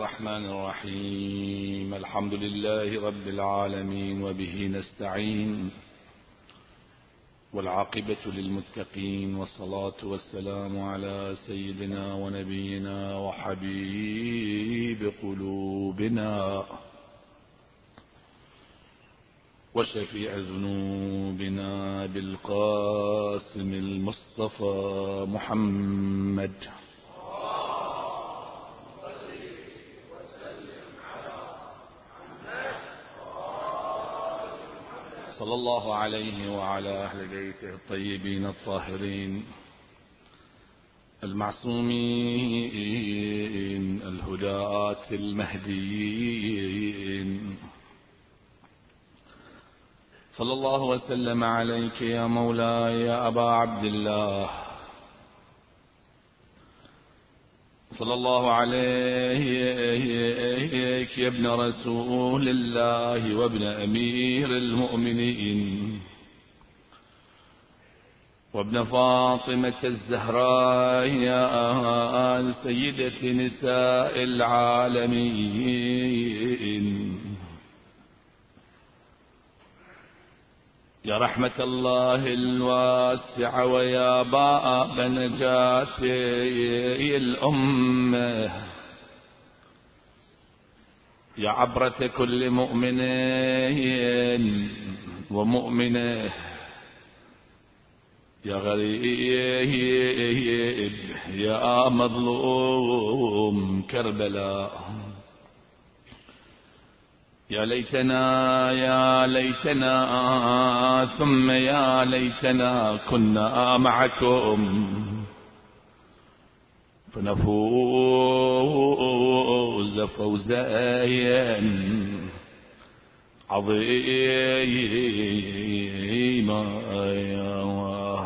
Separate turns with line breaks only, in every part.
الرحمن الرحيم. الحمد لله رب العالمين وبه نستعين، والعاقبة للمتقين، والصلاة والسلام على سيدنا ونبينا وحبيب قلوبنا وشفيع ذنوبنا بالقاسم المصطفى محمد صلى الله عليه وعلى أهل بيته الطيبين الطاهرين المعصومين الهداة المهديين. صلى الله وسلم عليك يا مولاي يا أبا عبد الله، صلى الله عليك يا ابن رسول الله وابن أمير المؤمنين وابن فاطمة الزهراء يا سيدة نساء العالمين، يا رحمة الله الواسعة ويا باب نجاة الأمة، يا عبرة كل مؤمن ومؤمنة، يا غريب يا مظلوم كربلاء. يا ليتنا ثم يا ليتنا كنا معكم فنفوز فوزا عظيما.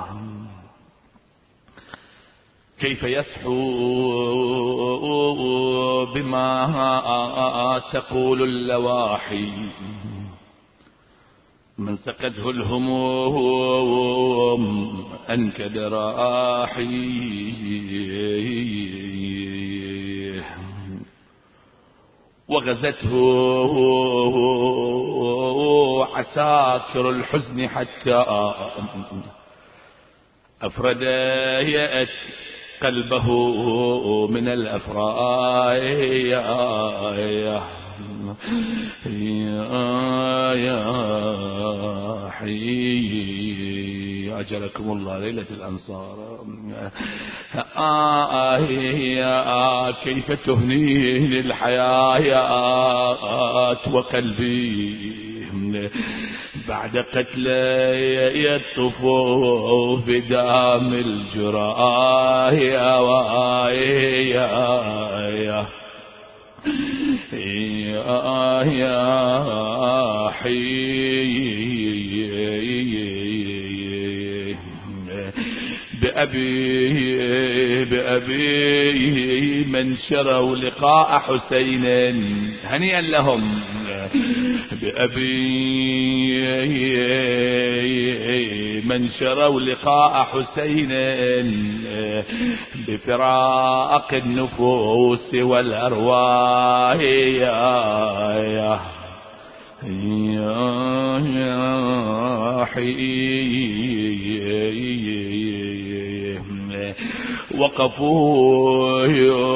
كيف يسحو بما تقول اللواحي من سقته الهموم أنكد راحي، وغزته عساكر الحزن حتى أفردت قلبه من الأفراح. أجركم الله ليلة الأنصار. كيف تهنيني الحياة وقلبي بعد قتلي يطفو في دام الجراح. يا بأبي من شروا لقاء حسين هنيئا لهم، بأبي من شروا لقاء حسين بفراق النفوس والأرواح. وقفوا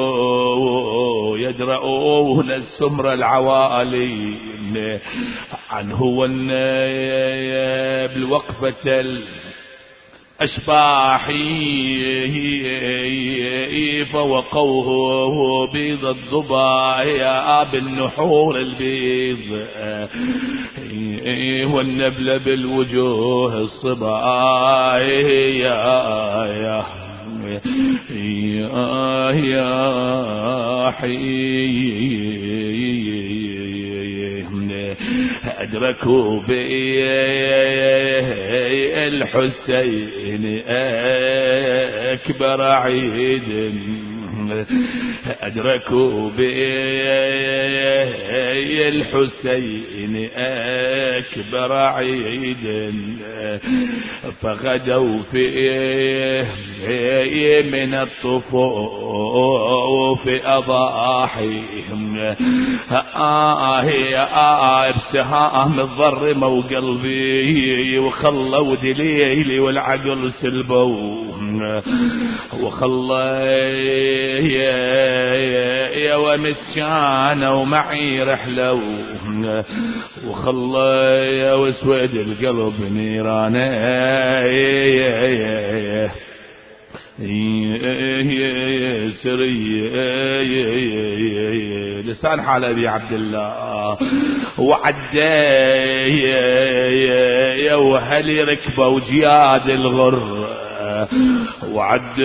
يدرؤون السمر العوالي عنه والنيب الوقفة الأشباح، فوقوه بيض الضبايا بالنحور البيض والنبل بالوجوه الصبايا. أدركوا بي الحسين أكبر عيد أدركوا بي الحسين أكبر عيد فغدوا فيه من الطفوف أضاحيهم بسهام الضر مو قلبي وخلوا دليلي والعقل سلبوا وخلى يا ومسكانة ومعي رحلة وخلى يا واسود القلب نيرانه سري لسان حال أبي عبد الله وعدي يا وهلي ركبه وجياد الغر وعد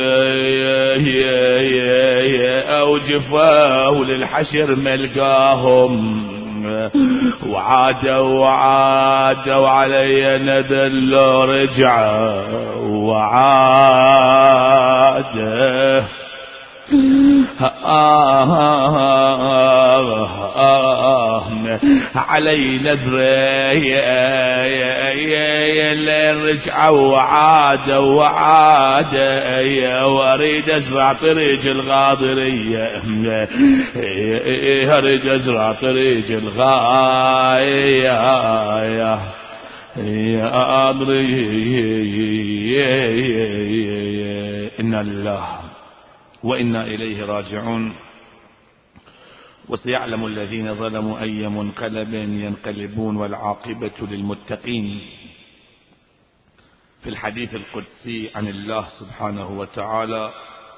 أوجفاه للحشر ملقاهم وعادوا علي نذل رجع وعاد علي نذره رجع وعاد واريد ازرع طريق الغاضرية اريد ازرع طريق الغاية يا إنا لله وإنا إليه راجعون. وسيعلم الذين ظلموا أي منقلب ينقلبون والعاقبة للمتقين. في الحديث القدسي عن الله سبحانه وتعالى: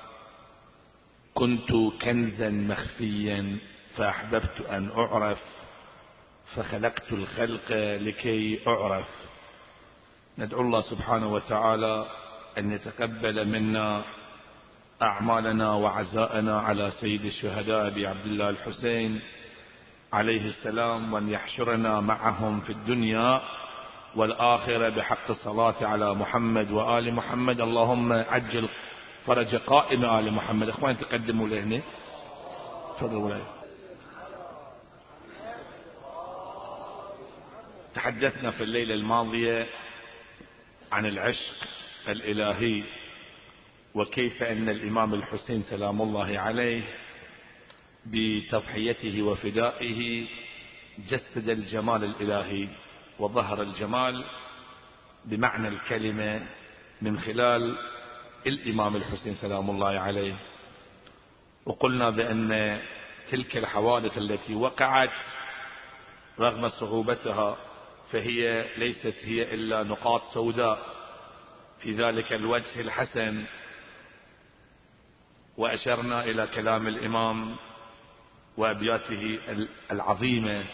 كنت كنزا مخفيا فأحببت أن أعرف فخلقت الخلق لكي أعرف. ندعو الله سبحانه وتعالى أن يتقبل منا أعمالنا وعزاءنا على سيد الشهداء أبي عبد الله الحسين عليه السلام، وأن يحشرنا معهم في الدنيا والآخرة بحق الصلاة على محمد وآل محمد. اللهم عجل فرج قائم آل محمد. أخوان تقدموا لهنا، تفضلوا لي. تحدثنا في الليلة الماضية عن العشق الإلهي، وكيف أن الإمام الحسين سلام الله عليه بتضحيته وفدائه جسد الجمال الإلهي وظهر الجمال بمعنى الكلمة من خلال الإمام الحسين سلام الله عليه. وقلنا بأن تلك الحوادث التي وقعت رغم صعوبتها فهي ليست هي إلا نقاط سوداء في ذلك الوجه الحسن. وأشرنا إلى كلام الإمام وأبياته العظيمة،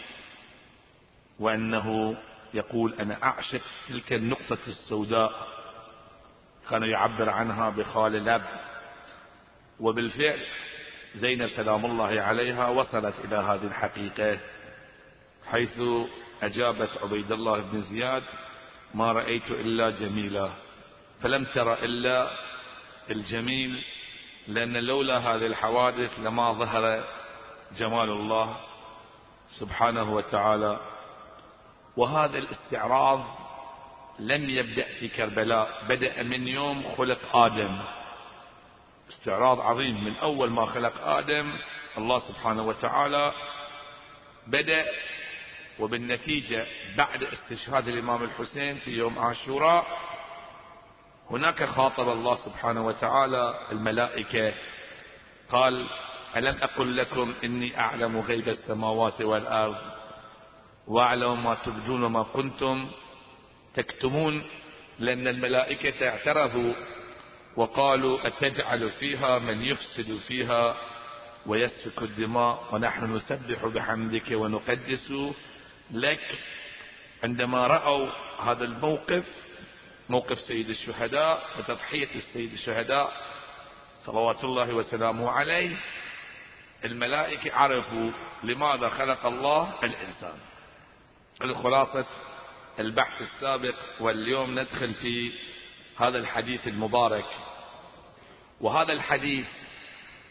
وأنه يقول: أنا أعشق تلك النقطة السوداء. كان يعبر عنها بخال لب. وبالفعل زينب سلام الله عليها وصلت إلى هذه الحقيقة، حيث أجابت عبيد الله بن زياد: ما رأيت إلا جميلا. فلم تر إلا الجميل، لأن لولا هذه الحوادث لما ظهر جمال الله سبحانه وتعالى. وهذا الاستعراض لم يبدأ في كربلاء، بدأ من يوم خلق آدم. استعراض عظيم من أول ما خلق آدم الله سبحانه وتعالى بدأ. وبالنتيجة بعد استشهاد الإمام الحسين في يوم عاشوراء هناك خاطب الله سبحانه وتعالى الملائكة، قال: ألم أقل لكم إني أعلم غيب السماوات والأرض وأعلم ما تبدون وما كنتم تكتمون. لأن الملائكة اعترضوا وقالوا: أتجعل فيها من يفسد فيها ويسفك الدماء ونحن نسبح بحمدك ونقدس لك. عندما رأوا هذا الموقف، موقف سيد الشهداء وتضحية السيد الشهداء صلوات الله وسلامه عليه، الملائكة عرفوا لماذا خلق الله الإنسان. الخلاصة البحث السابق، واليوم ندخل في هذا الحديث المبارك. وهذا الحديث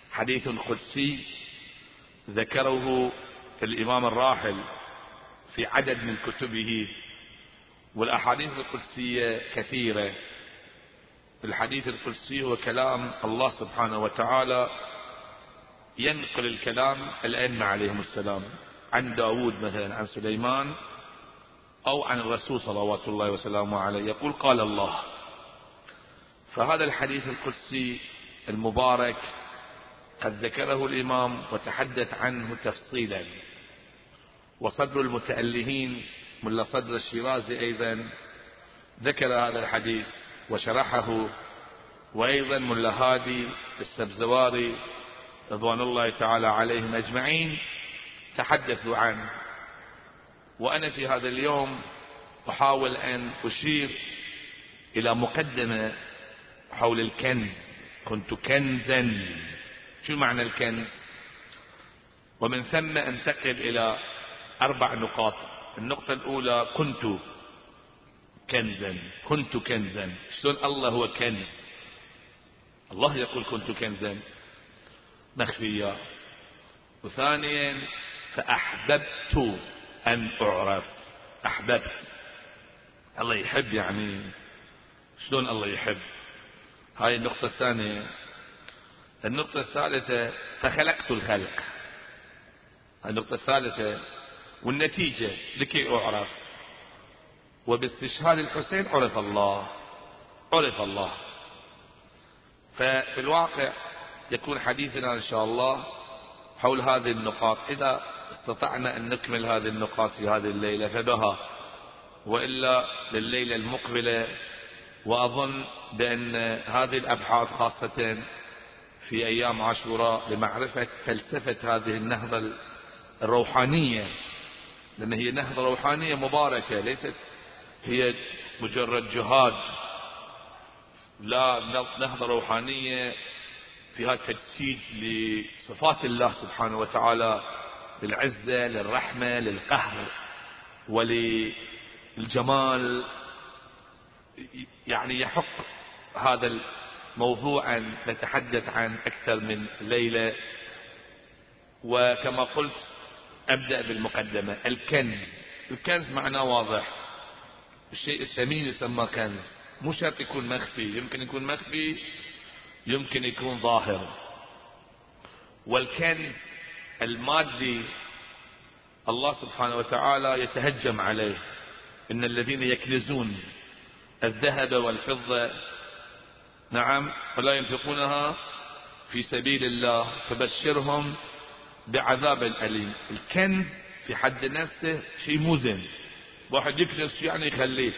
حديث قدسي ذكره الإمام الراحل في عدد من كتبه، والأحاديث القدسية كثيرة. الحديث القدسي هو كلام الله سبحانه وتعالى، ينقل الكلام الأئمة عليهم السلام، عن داود مثلا، عن سليمان، أو عن الرسول صلوات الله وسلامه عليه، يقول قال الله. فهذا الحديث القدسي المبارك قد ذكره الإمام وتحدث عنه تفصيلا، وصدر المتألهين ملا صدر الشيرازي أيضا ذكر هذا الحديث وشرحه، وأيضا ملا هادي السبزواري رضوان الله تعالى عليهم أجمعين تحدثوا عنه. وأنا في هذا اليوم أحاول أن أشير إلى مقدمة حول الكنز. كنت كنزا، شو معنى الكنز؟ ومن ثم أنتقل إلى 4 نقاط. النقطة الأولى كنت كنزا. كنت كنزا، شلون الله هو كنز؟ الله يقول كنت كنزا مخفيا. وثانيا فأحببت أن أعرف. أحببت، الله يحب، يعني شلون الله يحب؟ هاي النقطة الثانية. النقطة الثالثة فخلقت الخلق. النقطة الثالثة والنتيجة لكي أعرف، وباستشهاد الحسين عرف الله. عرف الله. ففي الواقع يكون حديثنا إن شاء الله حول هذه النقاط. إذا استطعنا أن نكمل هذه النقاط في هذه الليلة فبها، وإلا لليلة المقبلة. وأظن بأن هذه الأبحاث خاصة في أيام عاشوراء لمعرفة فلسفة هذه النهضة الروحانية، لأن هي نهضة روحانية مباركة، ليست هي مجرد جهاد، لا، نهضة روحانية فيها تجسيد لصفات الله سبحانه وتعالى، للعزة، للرحمة، للقهر، وللجمال. يعني يحق هذا الموضوع أن نتحدث عن أكثر من ليلة. وكما قلت أبدأ بالمقدمة. الكنز. الكنز معناه واضح، الشيء الثمين يسمى كنز، مو شرط يكون مخفي، يمكن يكون مخفي، يمكن يكون ظاهر. والكنز المادي الله سبحانه وتعالى يتهجم عليه: إن الذين يكنزون الذهب والفضة، نعم، ولا ينفقونها في سبيل الله فبشرهم بعذاب أليم. الكنز في حد نفسه شيء مزن. واحد يكنز يعني يخليه،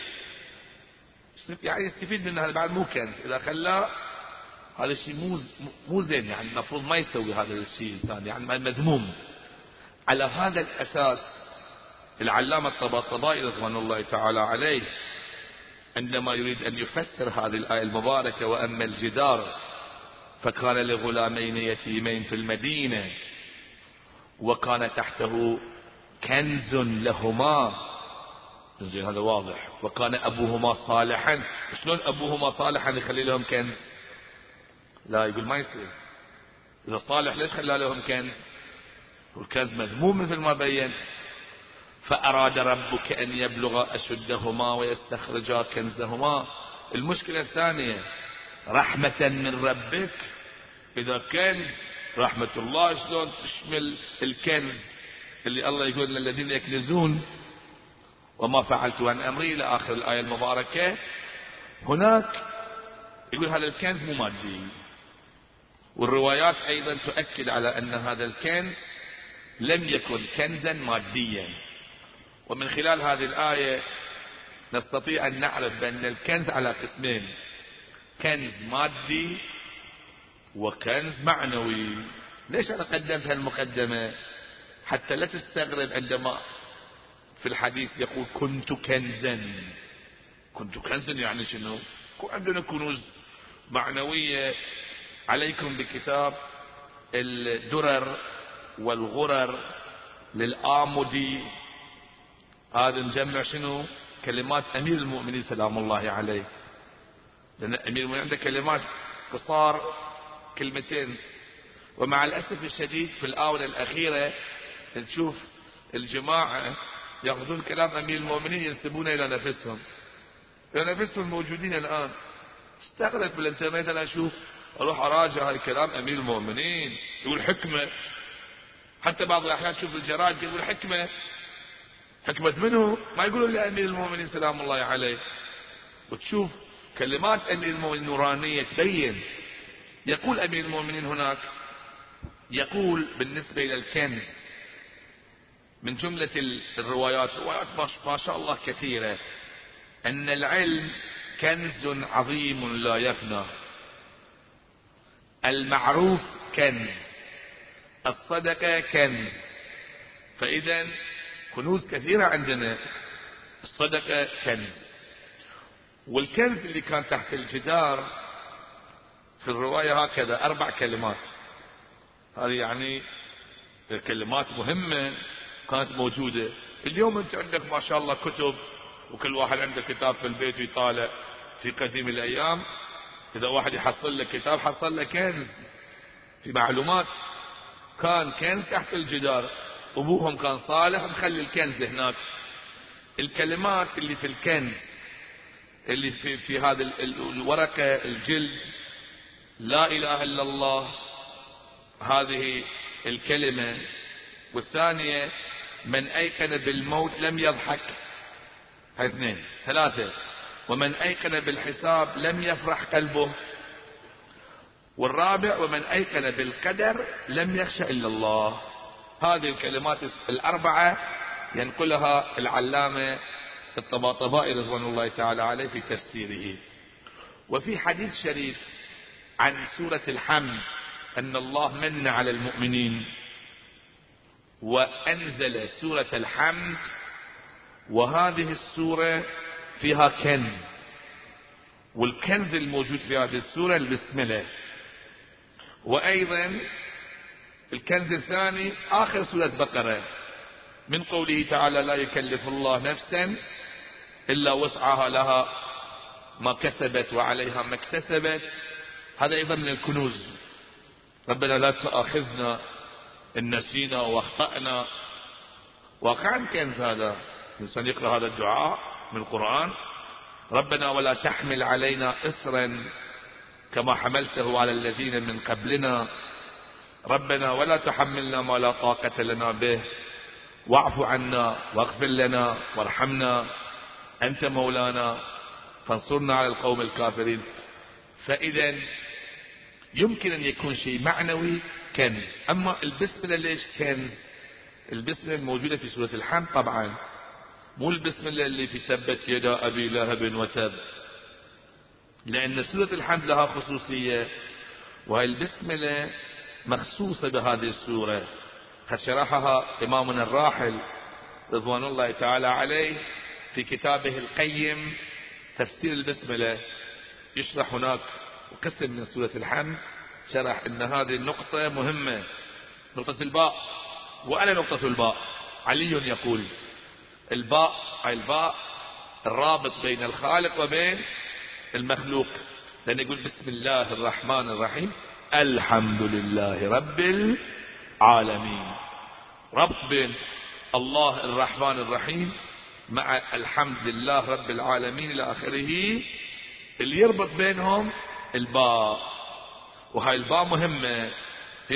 يعني يستفيد منه، هذا بعد مو كنز. إذا خلاه هذا الشيء مو زين، يعني المفروض ما يسوي هذا الشيء الثاني، يعني مذموم. على هذا الأساس العلامة الطباطبائي رضوان الله تعالى عليه عندما يريد أن يفسر هذه الآية المباركة: وأما الجدار فكان لغلامين يتيمين في المدينة وكان تحته كنز لهما. زين، هذا واضح. وكان أبوهما صالحا. شلون أبوهما صالحا يخلي لهم كنز؟ لا، يقول ما يصير. إذا صالح ليش خلى لهم كنز؟ والكنز مذموم مثل ما بين. فأراد ربك أن يبلغ أشدهما ويستخرجا كنزهما. المشكلة الثانية رحمة من ربك. إذا كان رحمة الله شلون تشمل الكنز اللي الله يقول الذين يكنزون وما فعلت عن أمري إلى آخر الآية المباركة. هناك يقول هذا الكنز مو مادي، والروايات أيضا تؤكد على أن هذا الكنز لم يكن كنزا ماديا. ومن خلال هذه الآية نستطيع أن نعرف بأن الكنز على قسمين: كنز مادي وكنز معنوي. ليش أنا قدمت هالمقدمة؟ حتى لا تستغرب عندما في الحديث يقول كنت كنزا. كنت كنزا يعني شنو؟ عندنا كنوز معنوية. عليكم بكتاب الدرر والغرر للآمدي، هذا مجمع شنو؟ كلمات أمير المؤمنين سلام الله عليه. لأن أمير المؤمنين عنده كلمات قصار، كلمتين ومع الأسف الشديد في الآونة الأخيرة نشوف الجماعة يأخذون كلام أمير المؤمنين ينسبونه إلى نفسهم، إلى نفسهم موجودين الآن. استغرب بالإنترنت أنا أشوف، أروح أراجع هاي كلام أمير المؤمنين يقول حكمة، حتى بعض الأحيان تشوف الجرائد يقول حكمة. حكمة منه؟ ما يقولوا إلا أمير المؤمنين سلام الله عليه. وتشوف كلمات أمير المؤمنين نورانية تبين. يقول أمير المؤمنين هناك، يقول بالنسبة إلى الكنز من جملة الروايات، روايات ما شاء الله كثيرة، أن العلم كنز عظيم لا يفنى، المعروف كنز، الصدقة كنز. فإذا كنوز كثيرة عندنا، الصدقة كنز. والكنز اللي كان تحت الجدار في الرواية هكذا 4 كلمات، هذه يعني كلمات مهمة كانت موجودة. اليوم انت عندك ما شاء الله كتب، وكل واحد عنده كتاب في البيت يطالع. في قديم الأيام إذا واحد يحصل لك كتاب حصل لك كنز في معلومات، كان كنز تحت الجدار. أبوهم كان صالح مخلي الكنز هناك. الكلمات اللي في الكنز اللي في هذا الورقة الجلد، لا إله إلا الله، هذه الكلمة. والثانية من أيقن بالموت لم يضحك، هاي 2. 3 ومن أيقن بالحساب لم يفرح قلبه. والرابع ومن أيقن بالقدر لم يخشى إلا الله. هذه الكلمات 4 ينقلها العلامة الطباطبائي رضوان الله تعالى عليه في تفسيره. وفي حديث شريف عن سورة الحمد أن الله من على المؤمنين وأنزل سورة الحمد، وهذه السورة فيها كنز، والكنز الموجود في هذه السورة البسملة. وأيضا الكنز الثاني آخر سورة بقرة من قوله تعالى لا يكلف الله نفسا إلا وسعها لها ما كسبت وعليها ما اكتسبت. هذا أيضا من الكنوز. ربنا لا تؤاخذنا إن نسينا واخطأنا. واقعا كنز هذا. الإنسان يقرأ هذا الدعاء من القرآن، ربنا ولا تحمل علينا إصرا كما حملته على الذين من قبلنا، ربنا ولا تحملنا ما لا طاقة لنا به، واعف عنا واغفر لنا وارحمنا أنت مولانا فانصرنا على القوم الكافرين. فإذا يمكن أن يكون شيء معنوي كنز. أما البسملة ليش كنز؟ البسملة الموجودة في سورة الحمد طبعا، مو البسملة اللي في تبت يدا أبي لهب وتب، لأن سورة الحمد لها خصوصية، وهي البسملة مخصوصة بهذه السورة. قد شرحها إمامنا الراحل رضوان الله تعالى عليه في كتابه القيم تفسير البسملة، يشرح هناك قسم من سورة الحمد، شرح ان هذه النقطة مهمة، نقطة الباء. وأنا نقطة الباء علي يقول الباء الرابط بين الخالق وبين المخلوق، لأن يقول بسم الله الرحمن الرحيم الحمد لله رب العالمين، ربط بين الله الرحمن الرحيم مع الحمد لله رب العالمين إلى آخره. اللي يربط بينهم الباء، وهاي الباء مهمة، هي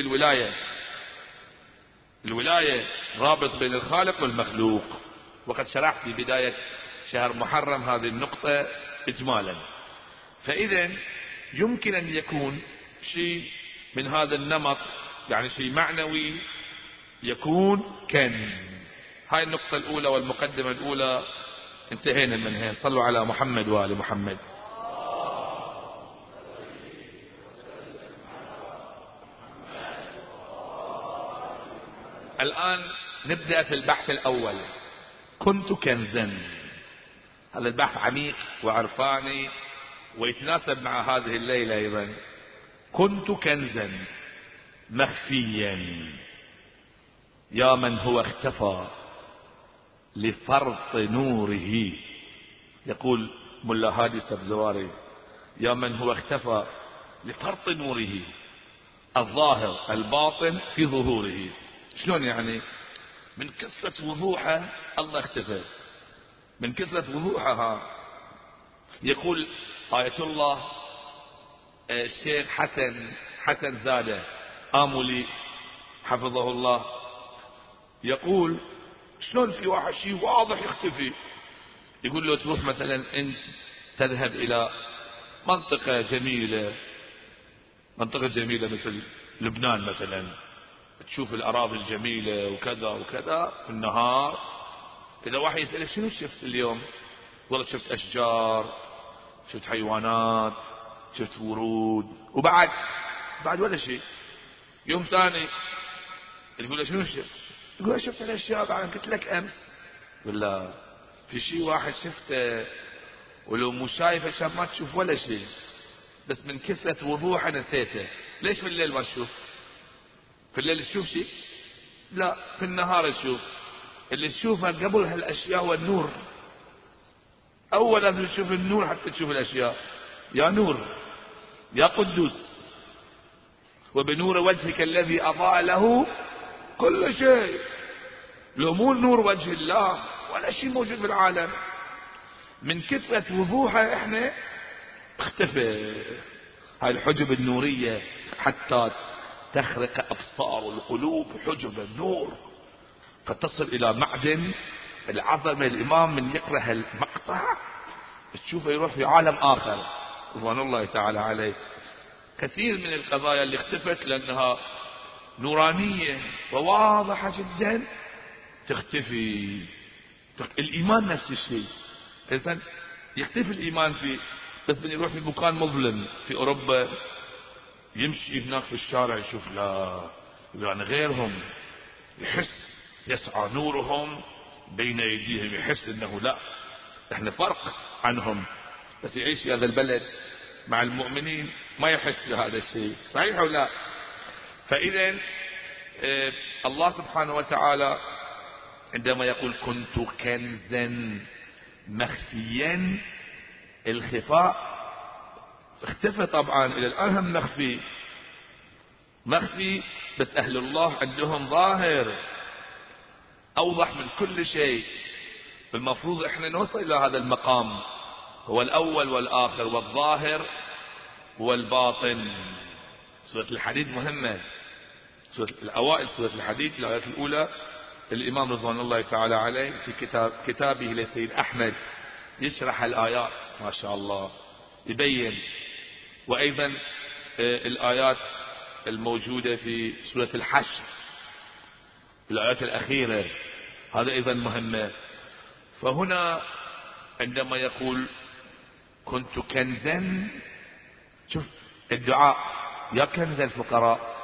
الولاية رابط بين الخالق والمخلوق. وقد شرحت في بداية شهر محرم هذه النقطة إجمالا. فإذا يمكن أن يكون شيء من هذا النمط، يعني شيء معنوي يكون كنز. هاي النقطة الأولى والمقدمة الأولى انتهينا منها. صلوا على محمد وآل محمد. الآن نبدأ في البحث الأول. كنت كنزا. هذا البحث عميق وعرفاني ويتناسب مع هذه الليلة أيضا. كنت كنزا مخفيا يا من هو اختفى لفرط نوره. يقول ملا هادي السبزواري يا من هو اختفى لفرط نوره. الظاهر الباطن في ظهوره. شلون يعني؟ من كثرة وضوحه الله اختفى، من كثرة وضوحها. يقول آية الله الشيخ حسن زادة آملي حفظه الله، يقول شلون في واحد شيء واضح يختفي؟ يقول له تروح مثلا انت تذهب الى منطقة جميلة مثل لبنان مثلا، تشوف الأراضي الجميلة وكذا وكذا في النهار، إذا واحد يسألك شنو شفت اليوم؟ والله شفت أشجار، شفت حيوانات، شفت ورود، وبعد ولا شيء. يوم ثاني تقول له شنو شفت؟ يقول له شفت الأشياء بعد قلت لك أمس. ولا في شيء واحد شفته ولو مو شايفه عشان ما تشوف ولا شيء، بس من كثرة وضوحه نسيته. ليش في الليل ما تشوف؟ في الليل تشوف شيء؟ لا، في النهار تشوف. اللي تشوفها قبل هالأشياء والنور. أولا تشوف النور حتى تشوف الأشياء. يا نور يا قدوس، وبنور وجهك الذي أضاء له كل شيء. لو مو نور وجه الله ولا شيء موجود في العالم. من كثرة وضوحه احنا اختفى. هاي الحجب النورية حتى تخرق أبصار القلوب، حجب النور، فتصل إلى معدن العظمة. الإمام من يقرأ المقطع تشوفه يروح في عالم آخر رضوان الله تعالى عليه. كثير من القضايا اللي اختفت لأنها نورانية وواضحة جدا تختفي. الإيمان نفس الشيء، إذن يختفي الإيمان فيه، بس من يروح في مكان مظلم في أوروبا يمشي هناك في الشارع يشوف لا يعني غيرهم، يحس يسعى نورهم بين أيديهم، يحس أنه لا احنا فرق عنهم. بس يعيش في هذا البلد مع المؤمنين ما يحس بهذا الشيء. صحيح أو لا؟ فإذا الله سبحانه وتعالى عندما يقول كنت كنزا مخفيا، الخفاء اختفى طبعا، إلى الآن هم مخفي، بس أهل الله عندهم ظاهر أوضح من كل شيء. المفروض احنا نوصل إلى هذا المقام، هو الأول والآخر والظاهر والباطن. سورة الحديد مهمة، سورة الأوائل سورة الحديد الآيات الأولى. الإمام رضوان الله تعالى عليه في كتابه لسيد أحمد يشرح الآيات ما شاء الله، يبين. وأيضا الآيات الموجودة في سورة الحشر الآيات الأخيرة، هذا أيضا مهمة. فهنا عندما يقول كنت كنزا، شوف الدعاء، يا كنز الفقراء،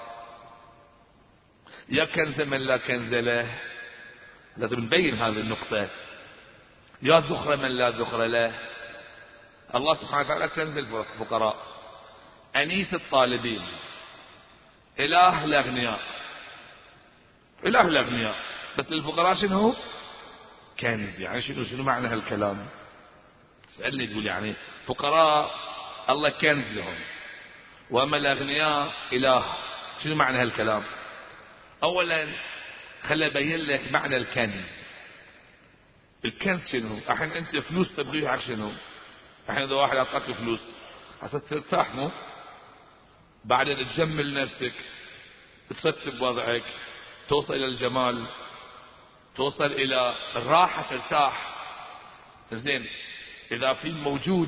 يا كنز من لا كنز له، لازم نبين هذه النقطة. يا ذخر من لا ذخر له. الله سبحانه وتعالى كنز الفقراء، أنيس الطالبين، إله الأغنياء، إله الأغنياء، بس الفقراء شنو؟ كنز. يعني شنو معنى هالكلام؟ تسألني تقول يعني فقراء الله كنز لهم، وأما الأغنياء إله. شنو معنى هالكلام؟ أولا خلي أبين لك معنى الكنز. الكنز شنو؟ الحين أنت فلوس تبغيها على شنو؟ الحين إذا واحد أعطاك فلوس عشان ترتاح، مو بعدين تجمل نفسك، ترتب وضعك، توصل إلى الجمال، توصل إلى الراحة، ترتاح. زين، إذا في موجود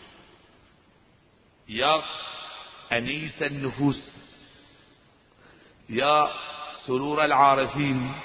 يا أنيس النفوس، يا سرور العارفين،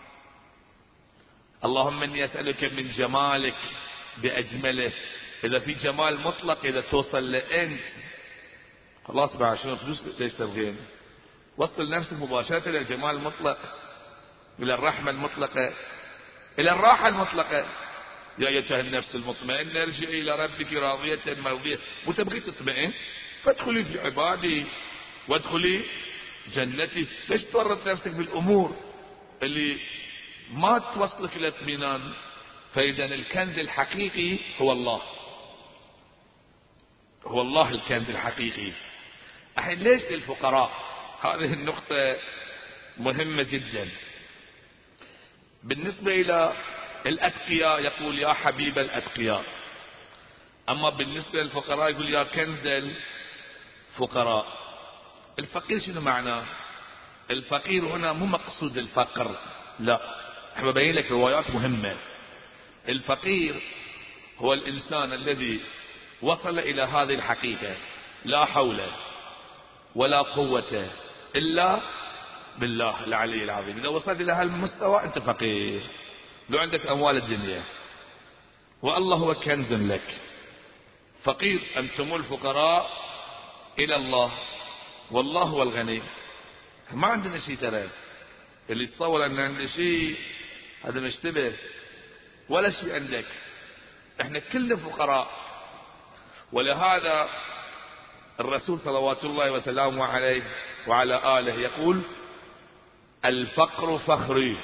اللهم إني أسألك من جمالك بأجمله. إذا في جمال مطلق إذا توصل لأنت خلاص بعد شنو فلوس ليش تبغين؟ وصل نفسك مباشرة إلى الجمال المطلق، إلى الرحمة المطلقة، إلى الراحة المطلقة. يا أيتها النفس المطمئنة ارجعي إلى ربك راضية مرضية. وتبغي تطمئن فادخلي في عبادي وادخلي جنتي. ليش تورط نفسك بالأمور اللي ما توصلك إلى اطمئنان؟ فإذا الكنز الحقيقي هو الله، هو الله الكنز الحقيقي. الحين ليش للفقراء؟ هذه النقطة مهمة جدا. بالنسبة إلى الأتقياء يقول يا حبيب الأتقياء، أما بالنسبة للفقراء يقول يا كنز الفقراء. الفقير شنو معناه؟ الفقير هنا مو مقصود الفقر، لا، احنا ببين لك روايات مهمة. الفقير هو الإنسان الذي وصل إلى هذه الحقيقة، لا حول ولا قوة إلا بالله العلي العظيم. إذا وصلت إلى هالمستوى أنت فقير، لو عندك أموال الدنيا والله هو كنز لك. فقير أنتم الفقراء إلى الله والله هو الغني. ما عندنا شيء ترى، اللي يتصور أن عنده شيء هذا مشتبه، ولا شيء عندك، احنا كل فقراء. ولهذا الرسول صلوات الله وسلامه عليه وعلى آله يقول الفقر فخري.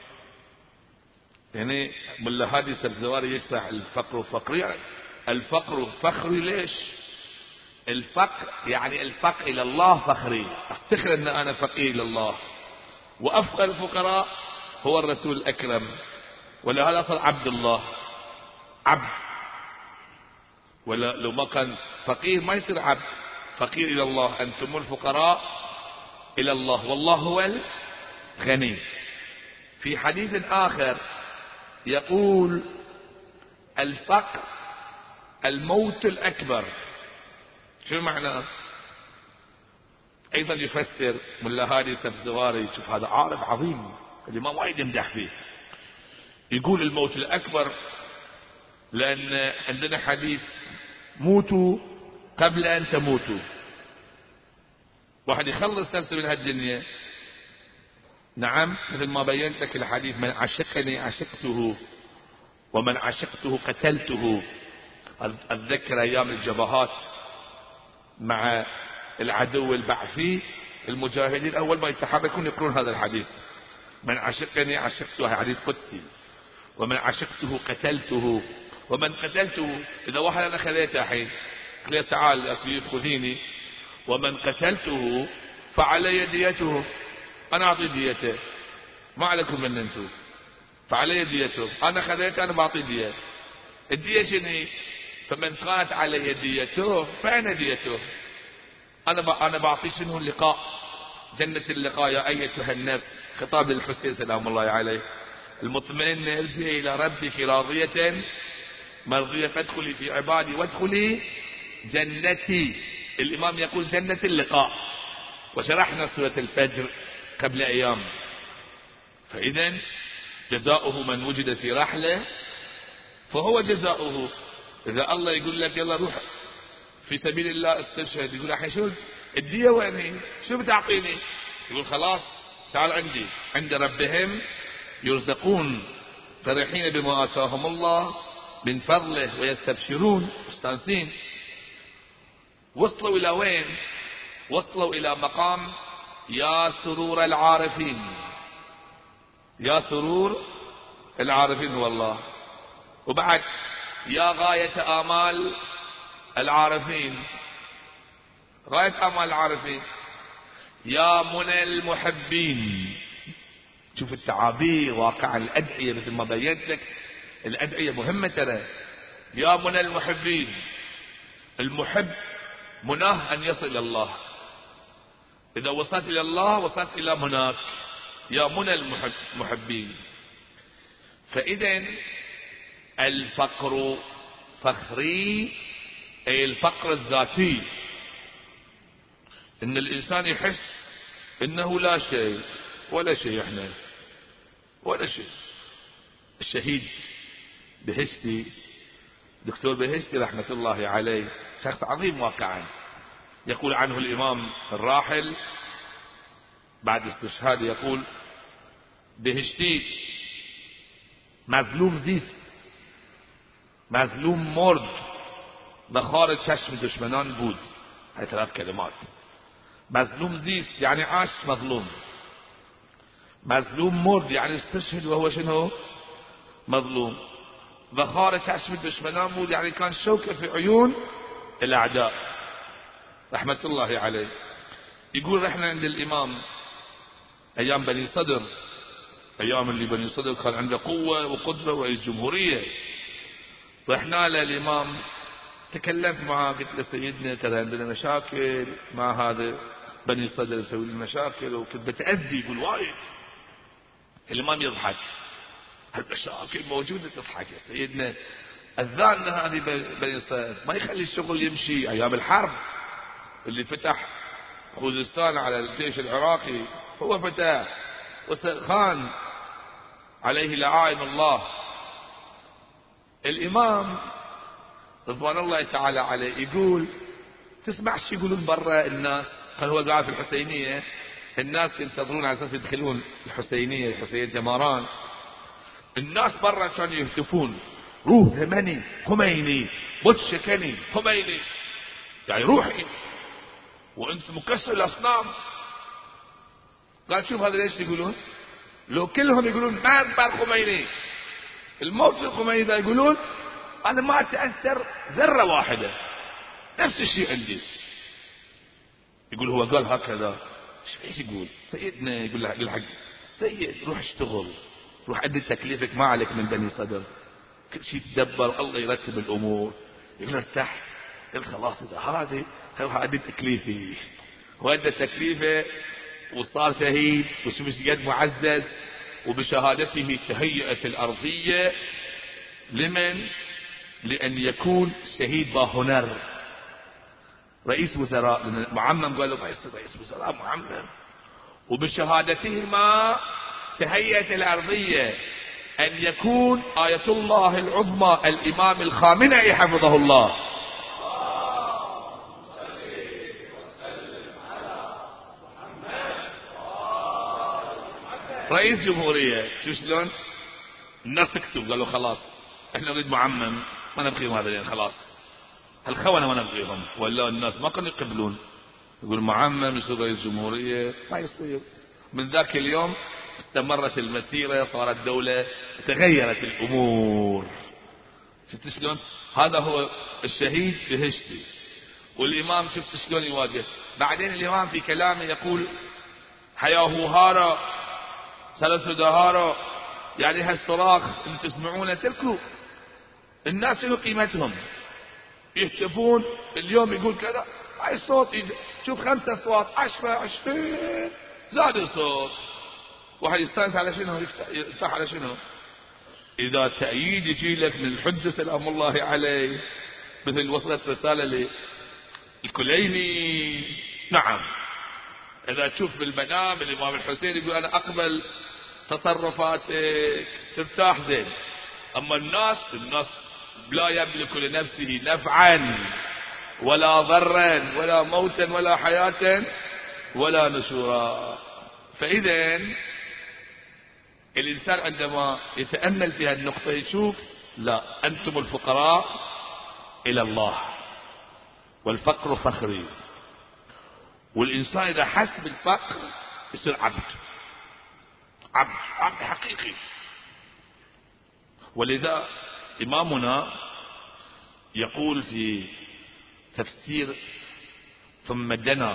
يعني ملا هادي السبزواري يشرح الفقر فخري. الفقر فخري ليش؟ الفقر يعني الفقر إلى الله فخري، افتخر أن أنا فقير إلى الله. وأفقر الفقراء هو الرسول الأكرم، ولهذا صار عبد الله، عبد. ولا لو ما كان فقير ما يصير عبد. فقير إلى الله، أنتم الفقراء إلى الله والله هو الغني. في حديث آخر يقول الفقر الموت الأكبر. شو معناه؟ أيضا يفسر ملا هادي السبزواري، شوف هذا عارف عظيم الإمام وايد يمدح فيه، يقول الموت الأكبر لأن عندنا حديث موتوا قبل أن تموتوا. واحد يخلص نفسه من هالدنيا، نعم، مثل ما بينت لك الحديث من عشقني عشقته ومن عشقته قتلته. أتذكر أيام الجبهات مع العدو البعثي، المجاهدين أول ما يتحركون يقولون هذا الحديث، من عشقني عشقته، حديث قدسي، ومن عشقته قتلته. ومن قتلته، إذا واحد أنا خذيته الحين، قلت تعال يا سيد خذيني، ومن قتلته فعلي ديته، أنا أعطي ديته، ما عليكم من أنتم، فعلي ديته، أنا خذيته أنا بعطي دية. الدية شنو؟ فمن كانت علي ديته فأنا ديته، أنا بعطي شنو؟ اللقاء، جنة اللقاء يا أيتها النفس، خطاب للحسين سلام الله عليه، المطمئنة ارجعي إلى ربك راضية مرضية فادخلي في عبادي وادخلي جنتي. الإمام يقول جنة اللقاء، وشرحنا سورة الفجر قبل أيام. فإذا جزاؤه من وجد في رحلة فهو جزاؤه. إذا الله يقول لك يلا روح في سبيل الله استشهد، يقول الحين شو الدية ويني؟ شو بتعطيني؟ يقول خلاص تعال عندي، عند ربهم يرزقون فرحين بما آتاهم الله من فضله ويستبشرون مستانسين. وصلوا إلى وين؟ وصلوا إلى مقام يا سرور العارفين، يا سرور العارفين والله. وبعد يا غاية آمال العارفين، غاية آمال العارفين، يا منى المحبين. شوف التعابير واقع الأدعية مثل ما بينت لك، الأدعية مهمة ترى. يا منى المحبين، المحب مناه أن يصل إلى الله، إذا وصلت إلى الله وصلت إلى مناك، يا منى المحبين. فإذا الفقر فخري، أي الفقر الذاتي، إن الإنسان يحس إنه لا شيء ولا شيء، إحنا ولا شيء. الشهيد بهشتي، دكتور بهشتي رحمة الله عليه، شخص عظيم واقعا، يقول عنه الإمام الراحل بعد استشهاده، يقول بهشتي مظلوم زیست، مظلوم مرد، بخار چشم دشمنان بود. هاي ثلاث كلمات. مظلوم زیست يعني عاش مظلوم، مظلوم مرد يعني استشهد وهو شنو؟ مظلوم. بخار چشم دشمنان بود يعني كان شوكة في عيون الأعداء رحمة الله عليه. يقول رحنا عند الإمام أيام بني صدر، أيام اللي بني صدر كان عنده قوة وقدرة ورئيس جمهورية. رحنا للإمام، تكلمت معه، قلت له سيدنا ترى عندنا مشاكل مع هذا بني صدر يسوي لنا مشاكل وكنت بتأذي. يقول وايد. الإمام يضحك، المشاكل موجودة، تضحك يا سيدنا، أذان هذه بني صدر ما يخلي الشغل يمشي. أيام الحرب اللي فتح خوزستان على الجيش العراقي هو فتح، وخان عليه لعائن الله. الإمام رضوان الله تعالى عليه يقول تسمع شو يقولون برا الناس؟ كان هو قاعد في الحسينية، الناس ينتظرون على اساس يدخلون الحسينية، الحسينية جماران. الناس برا كانوا يهتفون روح لمني خميني بتشكني خميني، يعني روحي وانت مكسر الاصنام. قال شوف هذا ليش يقولون؟ لو كلهم يقولون ما اكبر خميني الموت الخميني ذا، يقولون انا ما تأثر ذرة واحدة، نفس الشيء عندي. يقول هو قال هكذا. ايش يقول سيدنا؟ يقول له الحق سيد روح اشتغل، روح ادي تكليفك، ما عليك من بني صدر، كل شيء تدبر، الله يرتب الامور. يقول ارتاح، قال خلاص اذا هذه روح ادي تكليفي. وادى تكليفه وصار شهيد، وشوف ايش قد معزز. وبشهادته تهيئت الارضيه لمن؟ لان يكون شهيد باهنر، رئيس وزراء معمم. قال له رئيس وزراء معمم. وبشهادتهما تهيئت الارضيه ان يكون آية الله العظمى الامام الخامنئي حفظه الله رئيس جمهورية. شو شلون؟ الناس تكتب، قالوا خلاص احنا نريد معمم، ما نبغيهم هذين، خلاص الخونة ما نبغيهم. ولا الناس ما كانوا يقبلون، يقول معمم يصير رئيس جمهورية، ما يصير. من ذاك اليوم استمرت المسيرة، صارت دولة، تغيرت الامور. شفت شلون؟ هذا هو الشهيد بهشتي. والامام شفت شلون يواجه. بعدين الامام في كلامه يقول حياه هارا ثلاث دهارا، يعني هالصراخ اللي تسمعونه تركوا. الناس شنو قيمتهم؟ يهتفون اليوم يقول كذا، هاي الصوت شوف 5 أصوات 10 20 زاد الصوت. واحد يستانس على شنو؟ يرتاح على شنو؟ إذا تأييد يجي لك من الحجة سلام الله عليه، مثل وصلت رسالة للكليني، نعم. إذا تشوف في المنام الإمام الحسين يقول أنا أقبل تصرفاتك، ترتاح زين. أما الناس لا يملك لنفسه نفعا ولا ضرا ولا موتا ولا حياة ولا نشورا. فإذا الإنسان عندما يتأمل في هذه النقطة يشوف لا، أنتم الفقراء إلى الله والفقر فخري. والإنسان إذا حس بالفقر يصير عبد حقيقي. ولذا إمامنا يقول في تفسير ثم دنا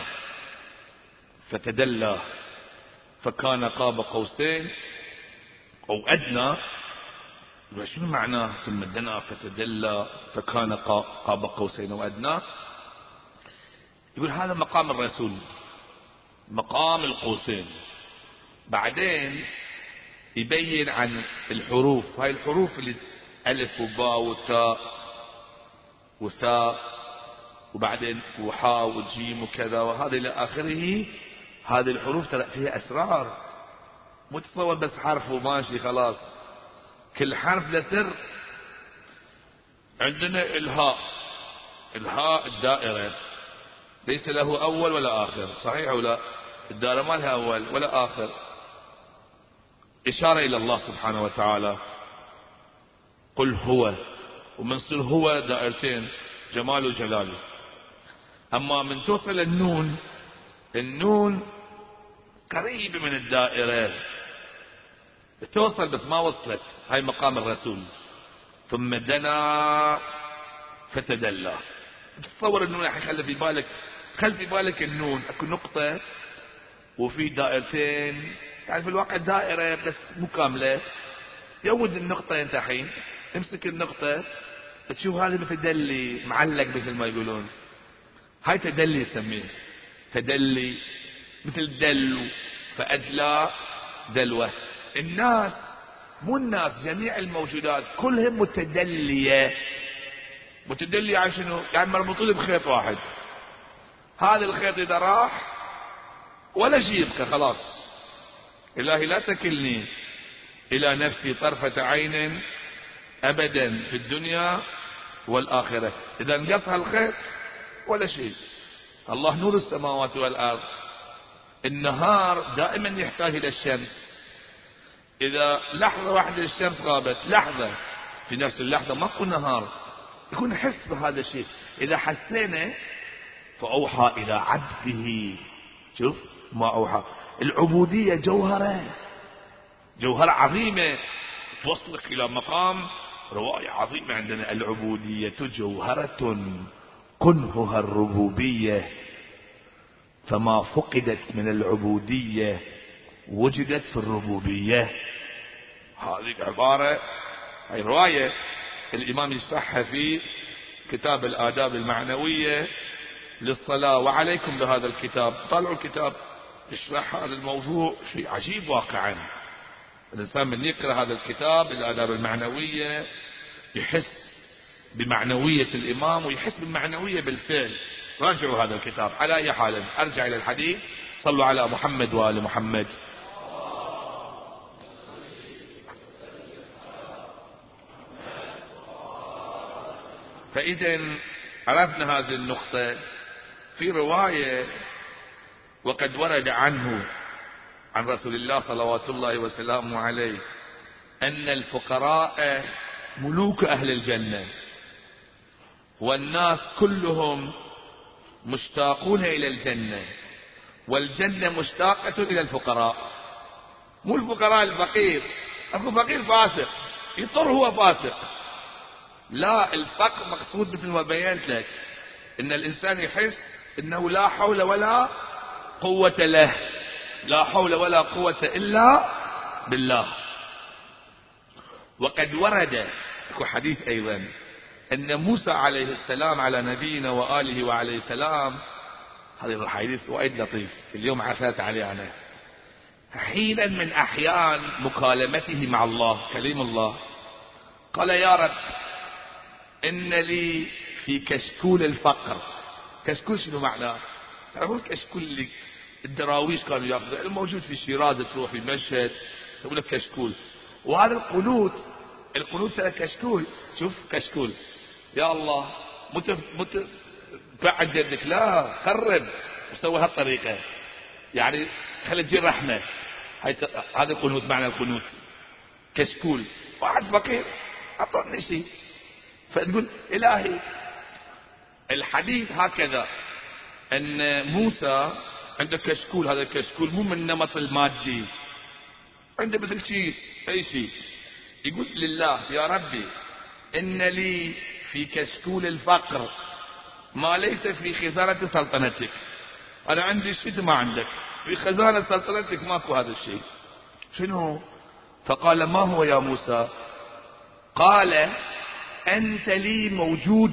فتدلى فكان قاب قوسين أو أدنى. شنو معناه ثم دنا فتدلى فكان قاب قوسين أو أدنى؟ يقول هذا مقام الرسول، مقام القوسين. بعدين يبين عن الحروف، هاي الحروف اللي ألف وباء وتاء وثاء وبعدين وحاء وجيم وكذا وهذا إلى آخره. هذه الحروف ترى فيها أسرار، مو تتصور بس حرف وماشي خلاص، كل حرف له سر. عندنا الهاء الدائرة ليس له أول ولا آخر، صحيح ولا؟ الدائرة ما لها أول ولا آخر، إشارة إلى الله سبحانه وتعالى. قل هو، ومن صير هو دائرتين، جمال وجلال. أما من توصل النون قريبة من الدائرة، توصل بس ما وصلت. هاي مقام الرسول. ثم دنا فتدلى. تصور النون راح يخلي في بالك خل في بالك النون اكو نقطة وفي دائرتين، يعني في الواقع دائرة بس مو كاملة. يود النقطة انت حين امسك النقطة تشوف هذا متدلي معلق مثل ما يقولون، هاي تدلي يسميه تدلي، مثل دلو فأدلى دلوة. الناس مو الناس، جميع الموجودات كلهم متدلية. متدلية عن شنو؟ يعني مربوطين بخيط واحد، هذا الخيط إذا راح ولا شيء يبقى خلاص. إلهي لا تكلني إلى نفسي طرفة عين أبدا في الدنيا والآخرة. إذا انقطع الخيط ولا شيء. الله نور السماوات والأرض. النهار دائما يحتاج إلى الشمس، إذا لحظة واحدة الشمس غابت، لحظة في نفس اللحظة ماكو نهار، يكون نحس بهذا الشيء. إذا حسينا فأوحى إلى عبده. شوف ما أوحى. العبودية جوهرة، جوهرة عظيمة توصلك إلى مقام رواية عظيمة عندنا. العبودية جوهرة كنهها الربوبية، فما فقدت من العبودية وجدت في الربوبية. هذه عبارة، هي رواية الإمام يشرحها في كتاب الآداب المعنوية للصلاة. وعليكم بهذا الكتاب، طالعوا الكتاب يشرح هذا الموضوع، شيء عجيب واقعا. الإنسان من يقرأ هذا الكتاب الآداب المعنوية يحس بمعنوية الإمام ويحس بالمعنوية بالفعل. راجعوا هذا الكتاب. على أي حال أرجع إلى الحديث. صلوا على محمد وآل محمد. فإذا عرفنا هذه النقطة. في رواية وقد ورد عنه عن رسول الله صلوات الله وسلامه عليه أن الفقراء ملوك أهل الجنة، والناس كلهم مشتاقون إلى الجنة، والجنة مشتاقة إلى الفقراء. مو الفقراء الفقير، أكو فقير فاسق يضطر هو فاسق، لا، الفقر مقصود مثل ما بينت لك إن الإنسان يحس إنه لا حول ولا قوة له، لا حول ولا قوة إلا بالله. وقد ورد في حديث أيضا أن موسى عليه السلام على نبينا وآله وعليه السلام، هذا الحديث وايد لطيف اليوم عثرت عليه أنا، حينا من أحيان مكالمته مع الله كليم الله قال: يا رب إن لي في كشكول الفقر. كشكول شنو معناه؟ تعرفون كشكول اللي الدراويش كانوا ياخذوا، الموجود في شيراز تروح في مشهد يسوي لك كشكول. وهذا القنوت ترى كشكول. شوف كشكول، يا الله بعد جدك، لا قرب وسوي هالطريقة، يعني خلي تجي رحمة. هذا القنوت، معنى القنوت كشكول. واحد فقير أعطوني شيء، فتقول إلهي. الحديث هكذا أن موسى عنده كشكول، هذا الكشكول مو من نمط المادي، عنده مثل شيء أي شيء، يقول لله: يا ربي إن لي في كشكول الفقر ما ليس في خزانة سلطنتك. أنا عندي شيء ما عندك، في خزانة سلطنتك ماكو هذا الشيء. شنو؟ فقال: ما هو يا موسى؟ قال: أنت لي موجود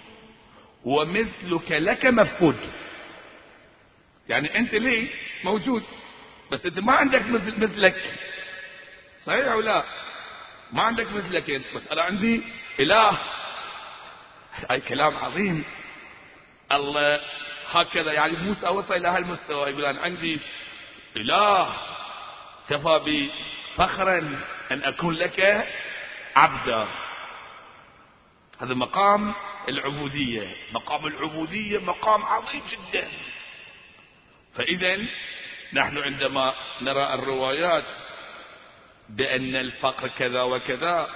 ومثلك لك مفقود. يعني أنت لي موجود بس أنت ما عندك مثلك. صحيح أو لا؟ ما عندك مثلك أنت، بس أنا عندي إله. أي كلام عظيم. الله هكذا، يعني موسى وصل إلى هالمستوى، يقول أنا عندي إله كفى بي فخرا أن أكون لك عبدا. هذا مقام العبودية. مقام العبودية مقام عظيم جدا. فإذا نحن عندما نرى الروايات بأن الفقر كذا وكذا،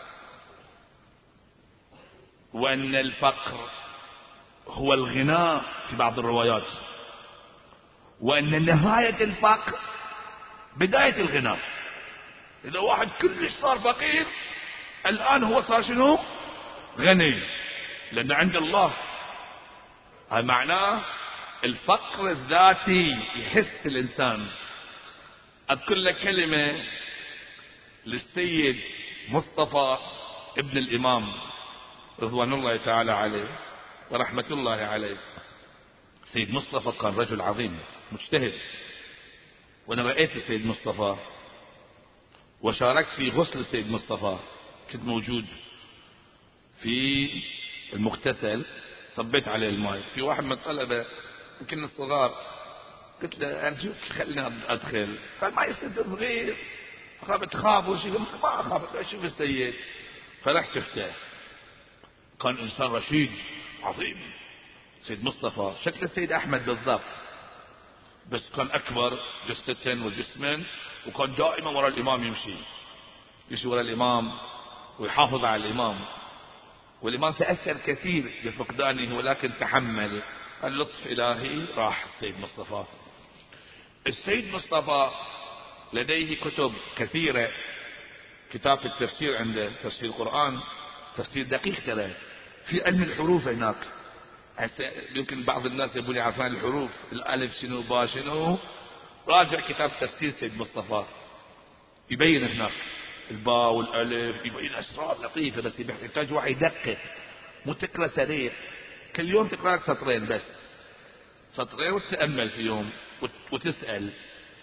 وأن الفقر هو الغناء في بعض الروايات، وأن نهاية الفقر بداية الغناء. إذا واحد كلش صار فقير الآن هو صار شنو؟ غني، لأن عند الله. هذا معناه الفقر الذاتي يحس الإنسان. أذكر لك كلمة للسيد مصطفى ابن الإمام رضوان الله تعالى عليه ورحمة الله عليه. سيد مصطفى كان رجل عظيم مجتهد، وأنا رأيت السيد مصطفى وشاركت في غسل السيد مصطفى، كنت موجود في المغتسل، صبيت عليه الماء. في واحد من الطلبة يمكن الصغار، قلت له أرجوك خلينا أدخل، قال ما يصير صغير، تخاف وشي، ما أخاف أشوف السيد. فرح شفته، كان إنسان رشيد عظيم سيد مصطفى، شكل السيد أحمد بالضبط، بس كان أكبر جسدا وجسما، وكان دائما وراء الإمام يمشي وراء الإمام ويحافظ على الإمام. والإمام تأثر كثير بفقدانه، ولكن تحمل. اللطف إلهي راح السيد مصطفى. السيد مصطفى لديه كتب كثيرة، كتاب في التفسير عنده، تفسير القرآن، تفسير دقيق ترى، في علم الحروف هناك. يمكن بعض الناس يقول يعرفون الحروف، الألف شنو با شنو، راجع كتاب تفسير سيد مصطفى يبين هناك الباء والألف، يبين أسرار لطيفة، بس يحتاج واحد يدقق، مو تقرأ سريع، كل يوم تقرأ سطرين بس، سطرين وتتأمل في يوم وتسأل.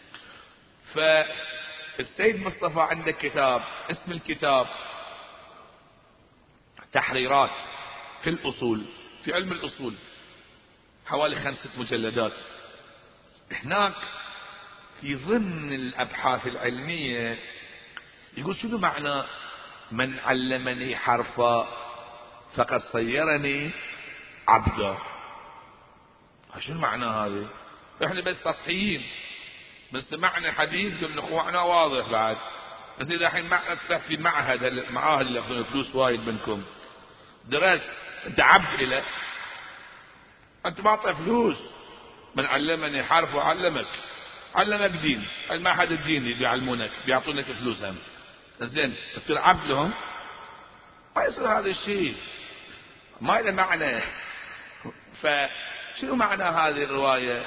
فالسيد مصطفى عنده كتاب، اسم الكتاب تحريرات في الأصول، في علم الأصول، حوالي 5 مجلدات. هناك في ضمن الأبحاث العلمية يقول شنو معنى من علمني حرفا فقد صيرني عبدا؟ شنو معنى هذا؟ احنا بس سطحيين، بس معنى حديث من اخواننا واضح بعد، بس اذا الحين معنى تفتح في معهد اللي ياخذون فلوس وايد منكم، درست انت عبد له، انت ما اعطى فلوس. من علمني حرف علمك دين، المعهد الديني بيعلمونك بيعطونك فلوس هم، زين تصير عبد لهم؟ ما يصير هذا الشيء، ما له معنى. فشنو معنى هذه الرواية؟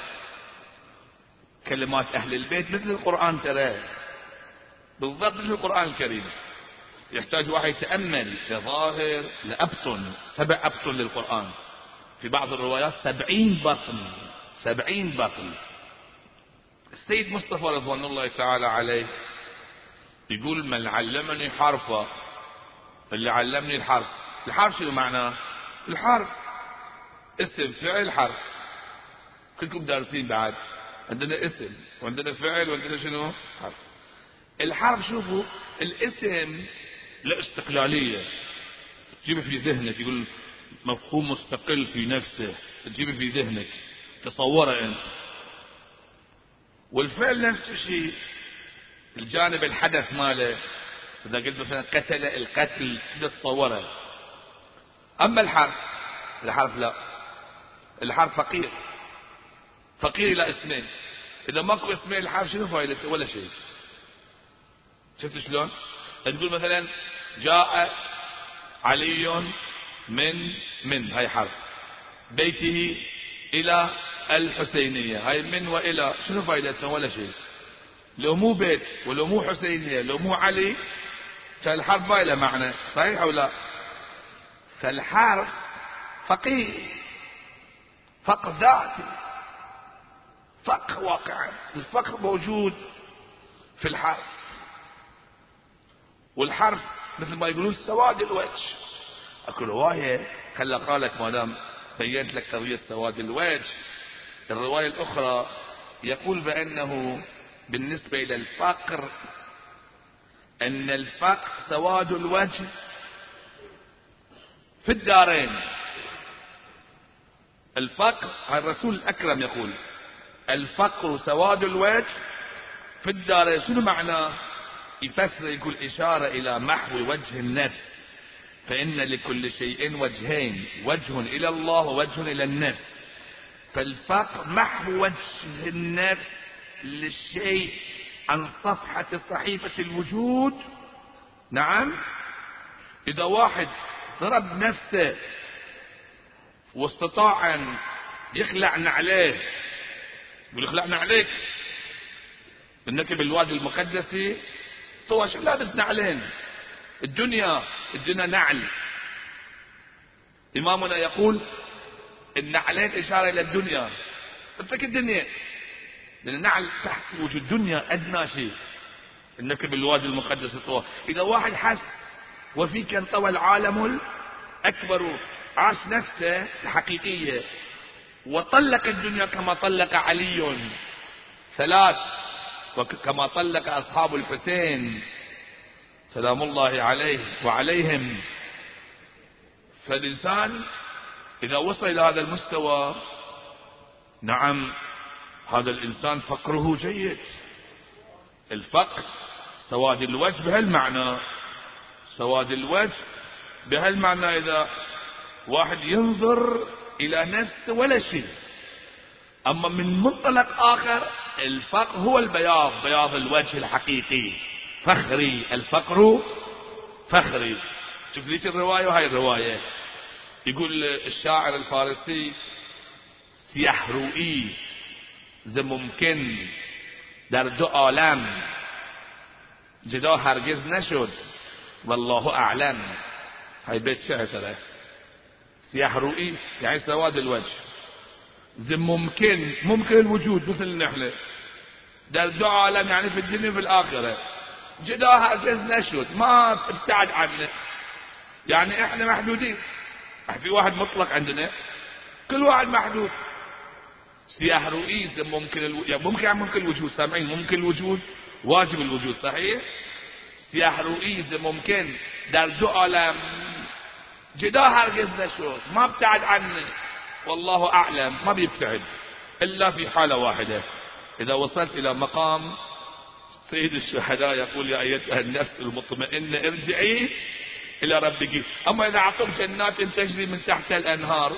كلمات أهل البيت مثل القرآن ترى، بالضبط مثل القرآن الكريم، يحتاج واحد يتأمل لظاهر لأبطن، 7 أبطن للقرآن، في بعض الروايات 70 بطن. السيد مصطفى رضوان الله تعالى عليه يقول من علمني حرفا، اللي علمني الحرف شنو معناه؟ الحرف اسم فعل حرف، كلكم دارسين بعد، عندنا اسم وعندنا فعل وعندنا شنو؟ حرف. الحرف شوفوا، الاسم له استقلالية، تجيبه في ذهنك، يقول مفهوم مستقل في نفسه، تجيبه في ذهنك تصوره انت. والفعل نفس الشيء، الجانب الحدث ماله، إذا قلت مثلا قتل، القتل تتصوره. أما الحرف لا، الحرف فقير إلى اسمين، إذا ماكو اسمين الحرف شنو فايدته؟ ولا شيء. شفت شلون؟ تقول مثلا جاء علي من هاي حرف، بيته إلى الحسينية، هاي من وإلى شنو فايدتها؟ ولا شيء. لو مو بيت ولو مو حسينية لو مو علي، كان الحرف ما له معنى، صحيح أو لا؟ فالحرف فقير، فقر ذاتي، فقر واقعا، الفقر موجود في الحرف. والحرف مثل ما يقولون سواد الوجه. اكو رواية خلى قالك ما دام بينت لك قضية سواد الوجه، الرواية الأخرى يقول بأنه بالنسبة إلى الفقر، أن الفقر سواد الوجه في الدارين. الفقر، الرسول الأكرم يقول الفقر سواد الوجه في الدارين. شنو معناه؟ يفسر يقول إشارة إلى محو وجه النفس، فإن لكل شيء وجهين، وجه إلى الله ووجه إلى النفس. فالفقر محو وجه النفس للشيء عن صفحة صحيفة الوجود. نعم، إذا واحد ضرب نفسه واستطاع أن يخلع نعليه، يقول اخلعنا عليك انك بالوادي المقدس طوى شو لابس نعلين. الدنيا نعل. إمامنا يقول النعلين إشارة إلى الدنيا. اترك الدنيا، لأن النعل تحت وجود الدنيا أدنى شيء. إنك بالوادي المقدس طوى. إذا واحد حس وفيك انطوى العالم الأكبر، عاش نفسه الحقيقية وطلق الدنيا كما طلق علي ثلاث، وكما طلق أصحاب الحسين سلام الله عليه وعليهم. فالإنسان إذا وصل إلى هذا المستوى، نعم هذا الإنسان فقره جيد. الفقر سواد الوجه بهالمعنى، سواد الوجه بهالمعنى إذا واحد ينظر إلى نفسه ولا شيء. أما من منطلق آخر الفقر هو البياض، بياض الوجه الحقيقي. فخري، الفقر فخري. شوف ليش الرواية وهاي الرواية. يقول الشاعر الفارسي سیه رویی ز ممکن در دو عالم جدا هرگز نشد والله اعلم. هاي بيت شعر ترى. سیه رویی يعني سواد الوجه، ز ممكن الوجود مثل النحلة، در دو عالم يعني في الدنيا وفي الآخرة جدا هرگز نشد، ما تبتعد عنه. يعني احنا محدودين، في واحد مطلق عندنا، كل واحد محدود. سياح رؤيز ممكن يعني ممكن الوجود، سامعين؟ ممكن الوجود واجب الوجود، صحيح؟ سياح رؤيز ممكن در دو عالم جدا هرگز نشد، ما ابتعد عنه والله اعلم. ما بيبتعد الا في حالة واحدة، اذا وصلت الى مقام سيد الشهداء يقول يا ايتها النفس المطمئنة ارجعي الى ربك. اما اذا اعطوك جنات تجري من تحت الانهار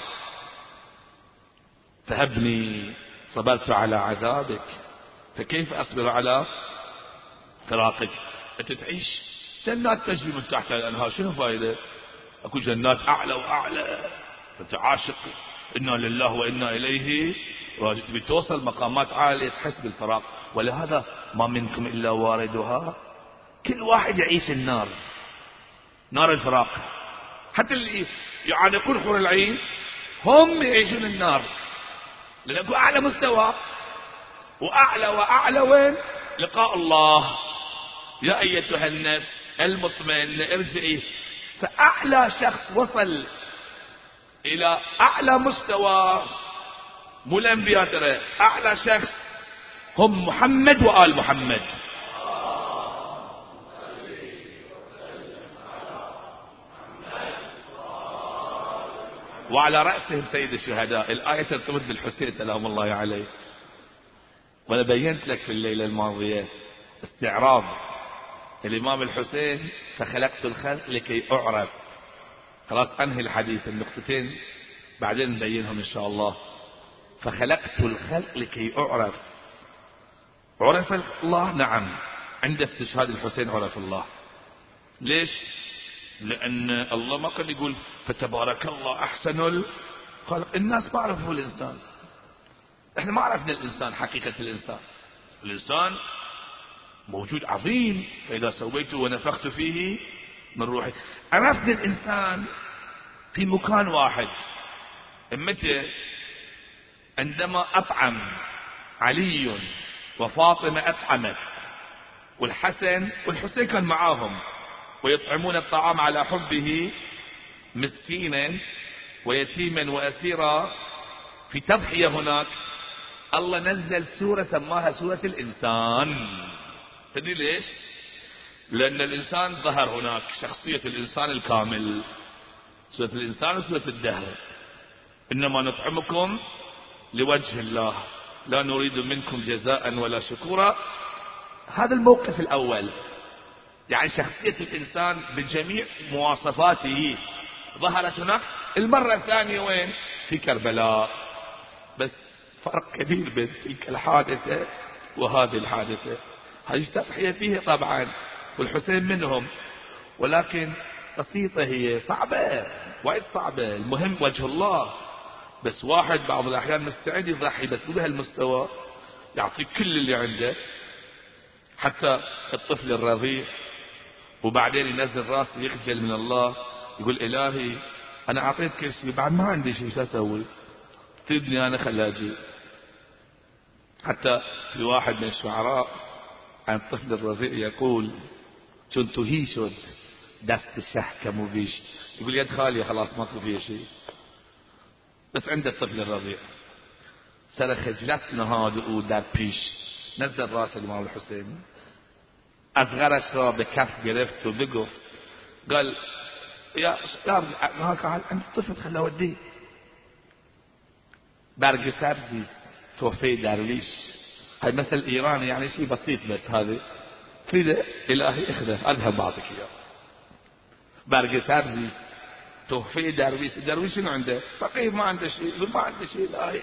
فهبني صبرت على عذابك فكيف اصبر على فراقك. انت تعيش جنات تجري من تحت الانهار، شنو فايدة؟ اكو جنات اعلى واعلى، انت عاشق انا لله وانا اليه راجعون، تبي توصل مقامات عالية تحس بالفراق. ولهذا ما منكم الا واردها. كل واحد يعيش النار، نار الفراق. حتى اللي يعانقون حور العين هم يعيشون النار، لأنه أعلى مستوى وأعلى وين؟ لقاء الله. يا أيتها النفس المطمئنة ارجعي. فأعلى شخص وصل إلى أعلى مستوى، مو الأنبياء ترى، أعلى شخص هم محمد وآل محمد. وعلى رأسهم سيد الشهداء. الآية ترتبط بالحسين سلام الله عليه. وأنا بينت لك في الليلة الماضية استعراض الإمام الحسين فخلقت الخلق لكي أعرف. خلاص أنهي الحديث، النقطتين بعدين نبينهم إن شاء الله. فخلقت الخلق لكي أعرف. عرف الله، نعم، عند استشهاد الحسين عرف الله. ليش؟ لأن الله ما كان يقول فتبارك الله أحسن الخلق. الناس ما عرفوا الإنسان، احنا ما عرفنا الإنسان، حقيقة الإنسان. الإنسان موجود عظيم، فإذا سويته ونفخت فيه من روحي. عرفنا الإنسان في مكان واحد. متى؟ عندما أطعم علي وفاطمة أطعمت، والحسن والحسين كان معاهم، ويطعمون الطعام على حبه مسكينا ويتيما وأسيرا. في تضحية هناك الله نزل سورة سماها سورة الإنسان. تدري ليش؟ لأن الإنسان ظهر هناك، شخصية الإنسان الكامل. سورة الإنسان وسورة الدهر. إنما نطعمكم لوجه الله لا نريد منكم جزاء ولا شكورا. هذا الموقف الأول، يعني شخصية الإنسان بجميع مواصفاته ظهرت هناك. المرة الثانية وين؟ في كربلاء. بس فرق كبير بين تلك الحادثة وهذه الحادثة. هذه تضحية فيها طبعا، والحسين منهم، ولكن بسيطة، هي صعبة، وايد صعبة. المهم وجه الله. بس واحد بعض الأحيان مستعد يضحي بس مو بهالمستوى، يعطيك كل اللي عنده حتى الطفل الرضيع، وبعدين ينزل راسه يخجل من الله يقول إلهي أنا أعطيت كل شيء بعد ما عندي شيء، شو أسوي؟ تبني أنا خلي أجي. حتى في واحد من الشعراء عن الطفل الرضيع يقول كنت هيشد دست الشحكة مو بيش، يقول يد خالية خلاص ماكو فيها شيء، بس عند الطفل الرضيع سر خجلتنا هادئ در پیش، نزل راس الإمام الحسين أصغرش را بكف گرفت وبقف قال يا هاك عند الطفل خلاه وديه. برق سبزي توفي درويش، هاي مثل إيراني يعني شيء بسيط، بس هذه تريد إلهي اخذه أذهب بعضك إياه. برق سبزي توفي درويش، الدرويش شنو عنده؟ فقير ما عنده شيء، يقول ما عنده شيء إلهي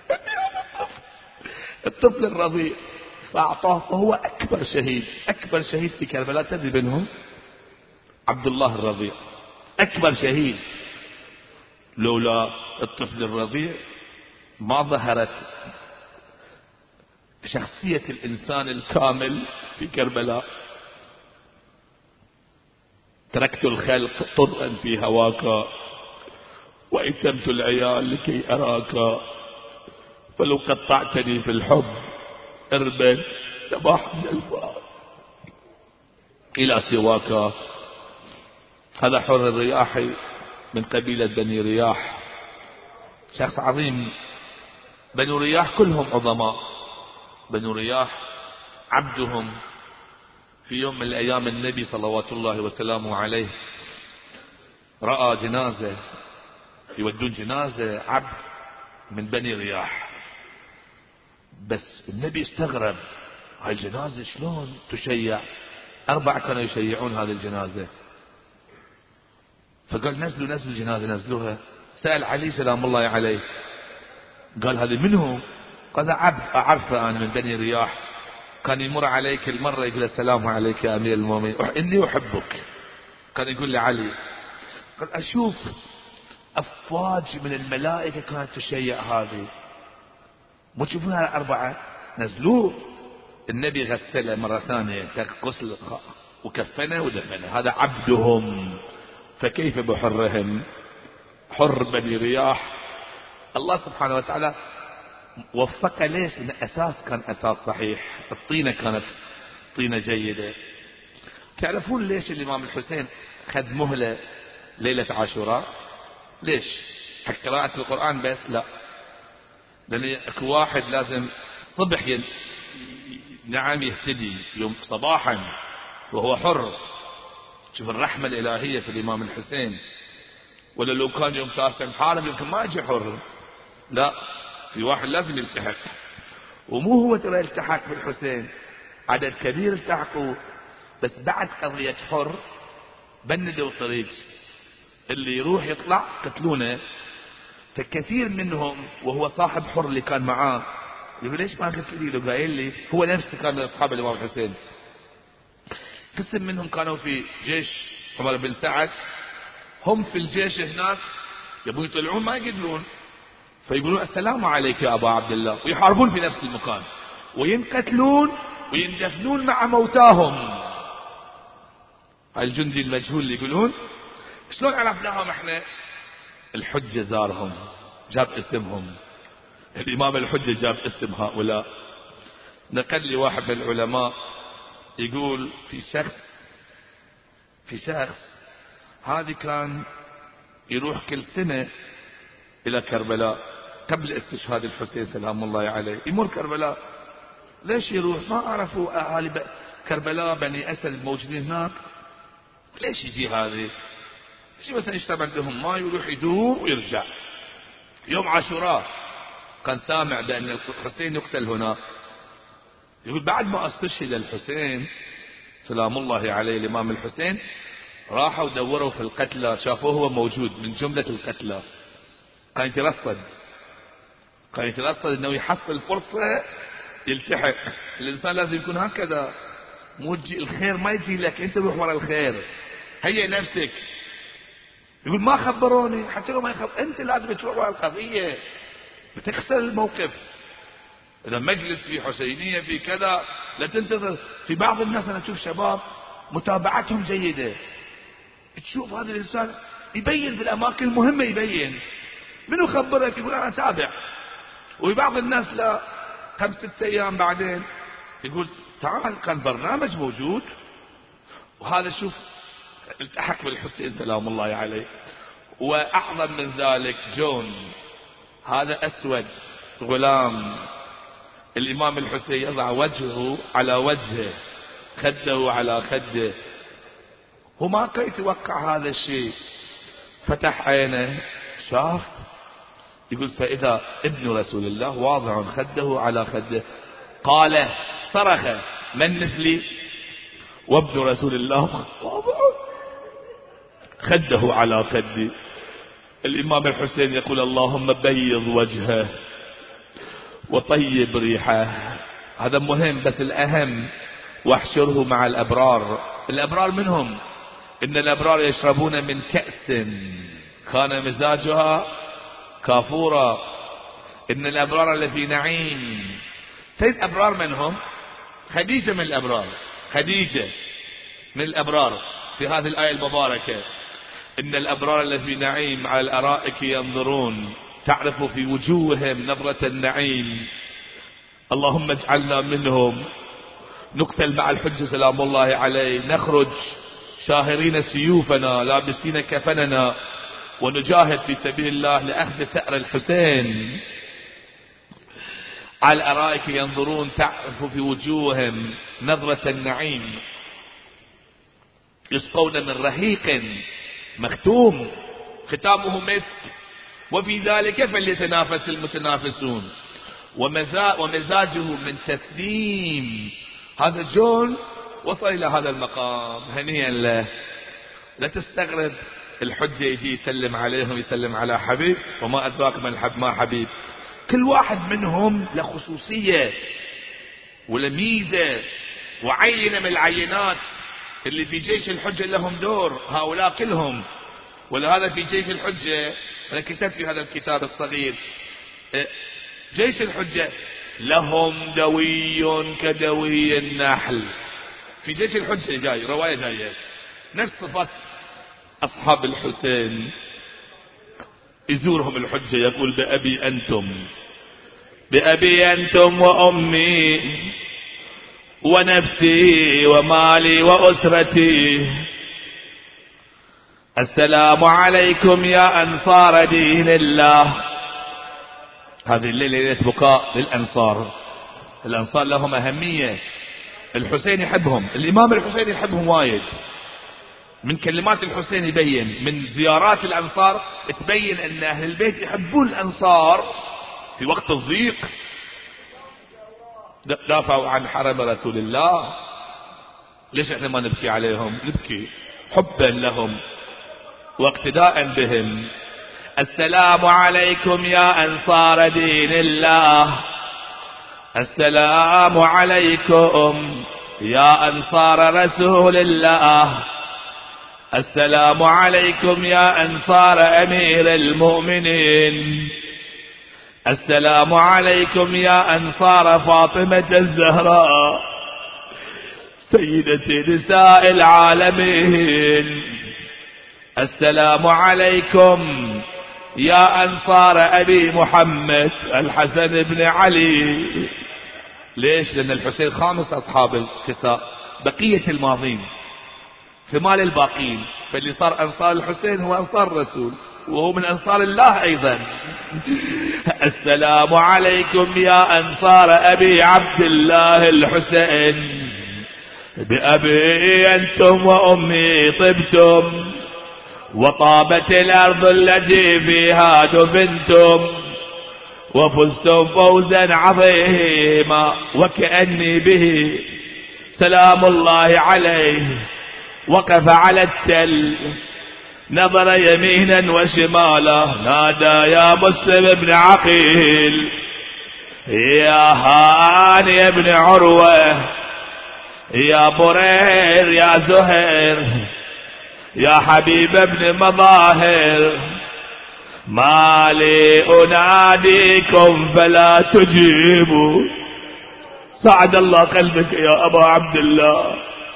الطفل الرضيع فأعطاه، فهو أكبر شهيد، أكبر شهيد في كربلاء تدري منهم؟ عبد الله الرضيع أكبر شهيد. لولا الطفل الرضيع ما ظهرت شخصية الإنسان الكامل في كربلاء. تركت الخلق طرا في هواك وإتمت العيال لكي أراك، فلو قطعتني في الحب اربا تباحني الفؤاد إلى سواك. هذا حر الرياحي من قبيلة بني رياح، شخص عظيم. بنو رياح كلهم عظماء. بنو رياح عبدهم في يوم من الأيام النبي صلوات الله وسلامه عليه رأى جنازة، يودون جنازة عبد من بني رياح، بس النبي استغرب هاي الجنازة شلون تشيع؟ 4 كانوا يشيعون هذه الجنازة، فقال نزلوا الجنازة، نزلوها. سأل علي سلام الله عليه قال هذه منه؟ قال عبد أعرفه أنا من بني رياح، كان يمر عليك المرة يقول السلام عليك يا أمير المؤمنين إني أحبك. كان يقول لعلي قال أشوف أفواج من الملائكة كانت تشيع هذه، مو تشوفونها 4؟ نزلوه. النبي غسله مرة ثانية غسل وكفنه ودفنه. هذا عبدهم، فكيف بحرهم؟ حر بني رياح الله سبحانه وتعالى وفق. ليش؟ لأن أساس كان أساس صحيح، الطينة كانت طينة جيدة. تعرفون ليش الإمام الحسين خذ مهلة ليلة عاشوراء؟ ليش؟ حق قراءة القرآن بس؟ لا، لأن واحد لازم صبح نعم يهتدي يوم صباحا وهو حر. شوف الرحمة الإلهية في الإمام الحسين. ولا لو كان يوم 9 محارب يمكن ما يجي حر، لا، في واحد لازم يلتحق. ومو هو ترى التحق بالحسين، عدد كبير التحقوا، بس بعد قضية حر بندوا طريق، اللي يروح يطلع قتلونه. فكثير منهم وهو صاحب حر اللي كان معاه يقول ليش ما قلت لي؟ لو قايل لي هو نفسه كان من أصحاب الإمام الحسين. قسم منهم كانوا في جيش عمر بن سعد، هم في الجيش هناك يبون يطلعون ما يقدرون، فيقولون السلام عليك يا أبا عبد الله، ويحاربون في نفس المكان وينقتلون ويندفنون مع موتاهم. الجندي المجهول اللي يقولون شلون عرفناهم احنا؟ الحجة زارهم جاب اسمهم، الإمام الحجة جاب اسم هؤلاء. نقل لي واحد من العلماء يقول في شخص هذه كان يروح كل سنة إلى كربلاء قبل استشهاد الحسين سلام الله عليه، يمر كربلاء. ليش يروح؟ ما عرفوا أهالي كربلاء بني أسد الموجودين هناك ليش يجي هذه؟ شي مثلا يشرب عندهم ماء ويروح يدور ويرجع. يوم عاشوراء كان سامع بأن الحسين يقتل هناك، يقول بعد ما استشهد الحسين سلام الله عليه الإمام الحسين راحوا دوروا في القتلى، شافوه هو موجود من جملة القتلى. كان يترصد انه يحصل فرصة يلتحق. الانسان لازم يكون هكذا، مو الخير ما يجي لك انت، روح ورا الخير، هيئ نفسك. يقول ما خبروني. حتى لو ما يخبر انت لازم تروح على القضية، بتخسر الموقف. اذا مجلس في حسينية في كذا لا تنتظر. في بعض الناس انا اشوف شباب متابعتهم جيدة، تشوف هذا الانسان يبين في الاماكن المهمة، يبين منو خبرك؟ يقول انا اتابع. وبعض الناس لا، 5-6 ايام بعدين يقول تعال كان برنامج موجود. وهذا شوف التحق بالحسين سلام الله عليه. واعظم من ذلك جون، هذا اسود غلام الامام الحسين يضع وجهه على وجهه، خده على خده، هو ما كان يتوقع هذا الشيء. فتح عينه شاف، يقول فإذا ابن رسول الله واضع خده على خده. قال صرخ من مثلي وابن رسول الله واضع خده على خدي. الإمام الحسين يقول اللهم بيض وجهه وطيب ريحه. هذا مهم، بس الأهم واحشره مع الأبرار. الأبرار منهم؟ إن الأبرار يشربون من كأس كان مزاجها كافورا. إن الأبرار اللي في نعيم. 3 أبرار منهم؟ خديجة من الأبرار، خديجة من الأبرار في هذه الآية المباركة. إن الأبرار اللي في نعيم على الأرائك ينظرون تعرف في وجوههم نظرة النعيم. اللهم اجعلنا منهم. نقتل مع الحج سلام الله عليه، نخرج شاهرين سيوفنا لابسين كفننا ونجاهد في سبيل الله لأخذ ثأر الحسين. على الأرائك ينظرون تعرف في وجوههم نظرة النعيم. يسقون من رحيق مختوم ختامه مسك وفي ذلك فليتنافس المتنافسون. ومزاجه من تسليم. هذا جون وصل إلى هذا المقام، هنيئا له. لا تستغرب الحجة يجي يسلم عليهم، يسلم على حبيب، وما أدراك من ما حبيب. كل واحد منهم له خصوصية ولميزة وعينة من العينات. اللي في جيش الحجة لهم دور، هؤلاء كلهم. ولهذا في جيش الحجة أنا كتبت في هذا الكتاب الصغير، جيش الحجة لهم دوي كدوي النحل. في جيش الحجة جاي رواية جاية نفس صفات أصحاب الحسين. يزورهم الحجة يقول بأبي أنتم، بأبي أنتم وأمي ونفسي ومالي وأسرتي، السلام عليكم يا أنصار دين الله. هذه الليلة ليلة بكاء للأنصار. الأنصار لهم أهمية. الحسين يحبهم، الإمام الحسين يحبهم وايد. من كلمات الحسين يبين، من زيارات الأنصار تبين أن أهل البيت يحبون الأنصار في وقت الضيق. دافعوا عن حرم رسول الله. ليش احنا ما نبكي عليهم؟ نبكي حبا لهم واقتداء بهم. السلام عليكم يا أنصار دين الله، السلام عليكم يا أنصار رسول الله، السلام عليكم يا أنصار أمير المؤمنين، السلام عليكم يا أنصار فاطمة الزهراء سيدة نساء العالمين، السلام عليكم يا أنصار أبي محمد الحسن بن علي. ليش؟ لأن الحسين خامس أصحاب الكساء، بقية الماضين في مال الباقين. فاللي صار أنصار الحسين هو أنصار الرسول، وهو من أنصار الله أيضا. السلام عليكم يا أنصار أبي عبد الله الحسين، بأبي أنتم وأمي طبتم وطابت الأرض التي فيها دفنتم وفزتم فوزا عظيما وكأني به سلام الله عليه وقف على التل نظر يمينا وشمالا نادى يا مسلم بن عقيل يا هاني بن عروة يا برير يا زهير يا حبيب ابن مظاهر ما لي أناديكم فلا تجيبوا. سعد الله قلبك يا أبا عبد الله.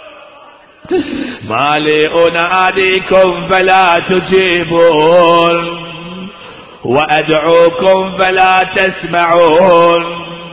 ما لي أناديكم فلا تجيبون وأدعوكم فلا تسمعون.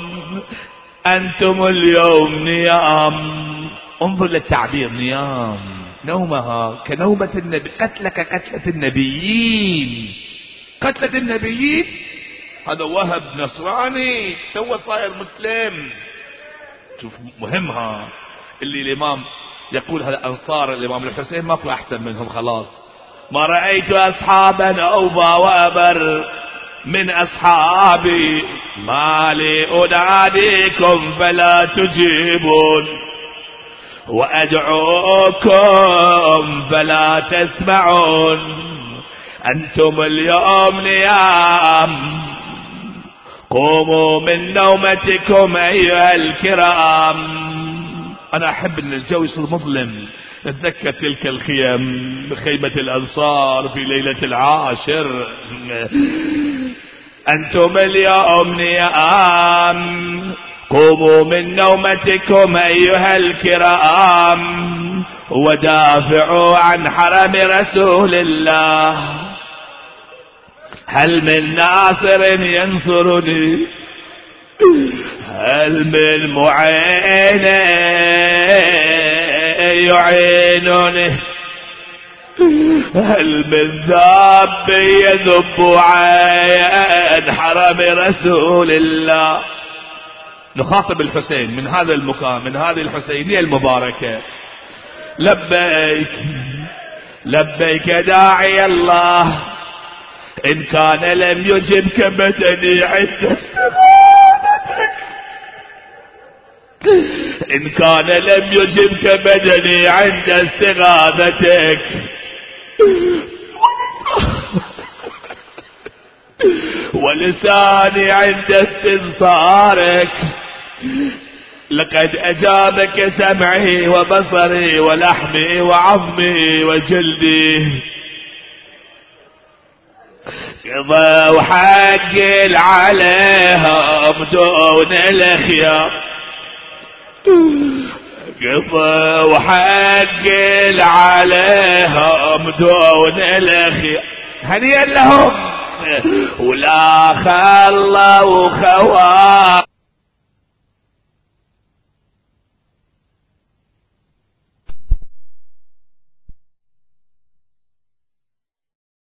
أنتم اليوم نيام. انظر للتعبير، نيام، نومها كنومة النبي، قتلك قتلة النبيين، قتلة النبيين. هذا وهب نصراني تو صاير مسلم. شوف مهمها اللي الإمام يقول هذا أنصار الإمام الحسين ماكو أحسن منهم خلاص. ما رأيت أصحابا أوفى وأبر من أصحابي. ما لي أناديكم فلا تجيبون وأدعوكم فلا تسمعون. أنتم اليوم نيام. قوموا من نومتكم أيها الكرام. أنا أحب أن الجو يصير مظلم. نتذكر تلك الخيم، خيمة الأنصار في ليلة العاشر. أنتم اليوم نيام. قوموا من نومتكم أيها الكرام ودافعوا عن حرم رسول الله. هل من ناصر ينصرني؟ هل من معين يعينني؟ هل من ذاب يذب عن حرم رسول الله؟ نخاطب الحسين من هذا المكان، من هذه الحسينية المباركة. لبيك لبيك داعي الله. إن كان لم يجبك بدني عند استغاثتك. إن كان لم يجبك بدني عند استغاثتك ولساني عند استنصارك. لقد أجابك سمعي وبصري ولحمي وعظمي وجلدي. قضوا حق عليهم دون الخيار. قضوا حق عليهم دون الخيار. هنيئا لهم ولا خلوا خوار.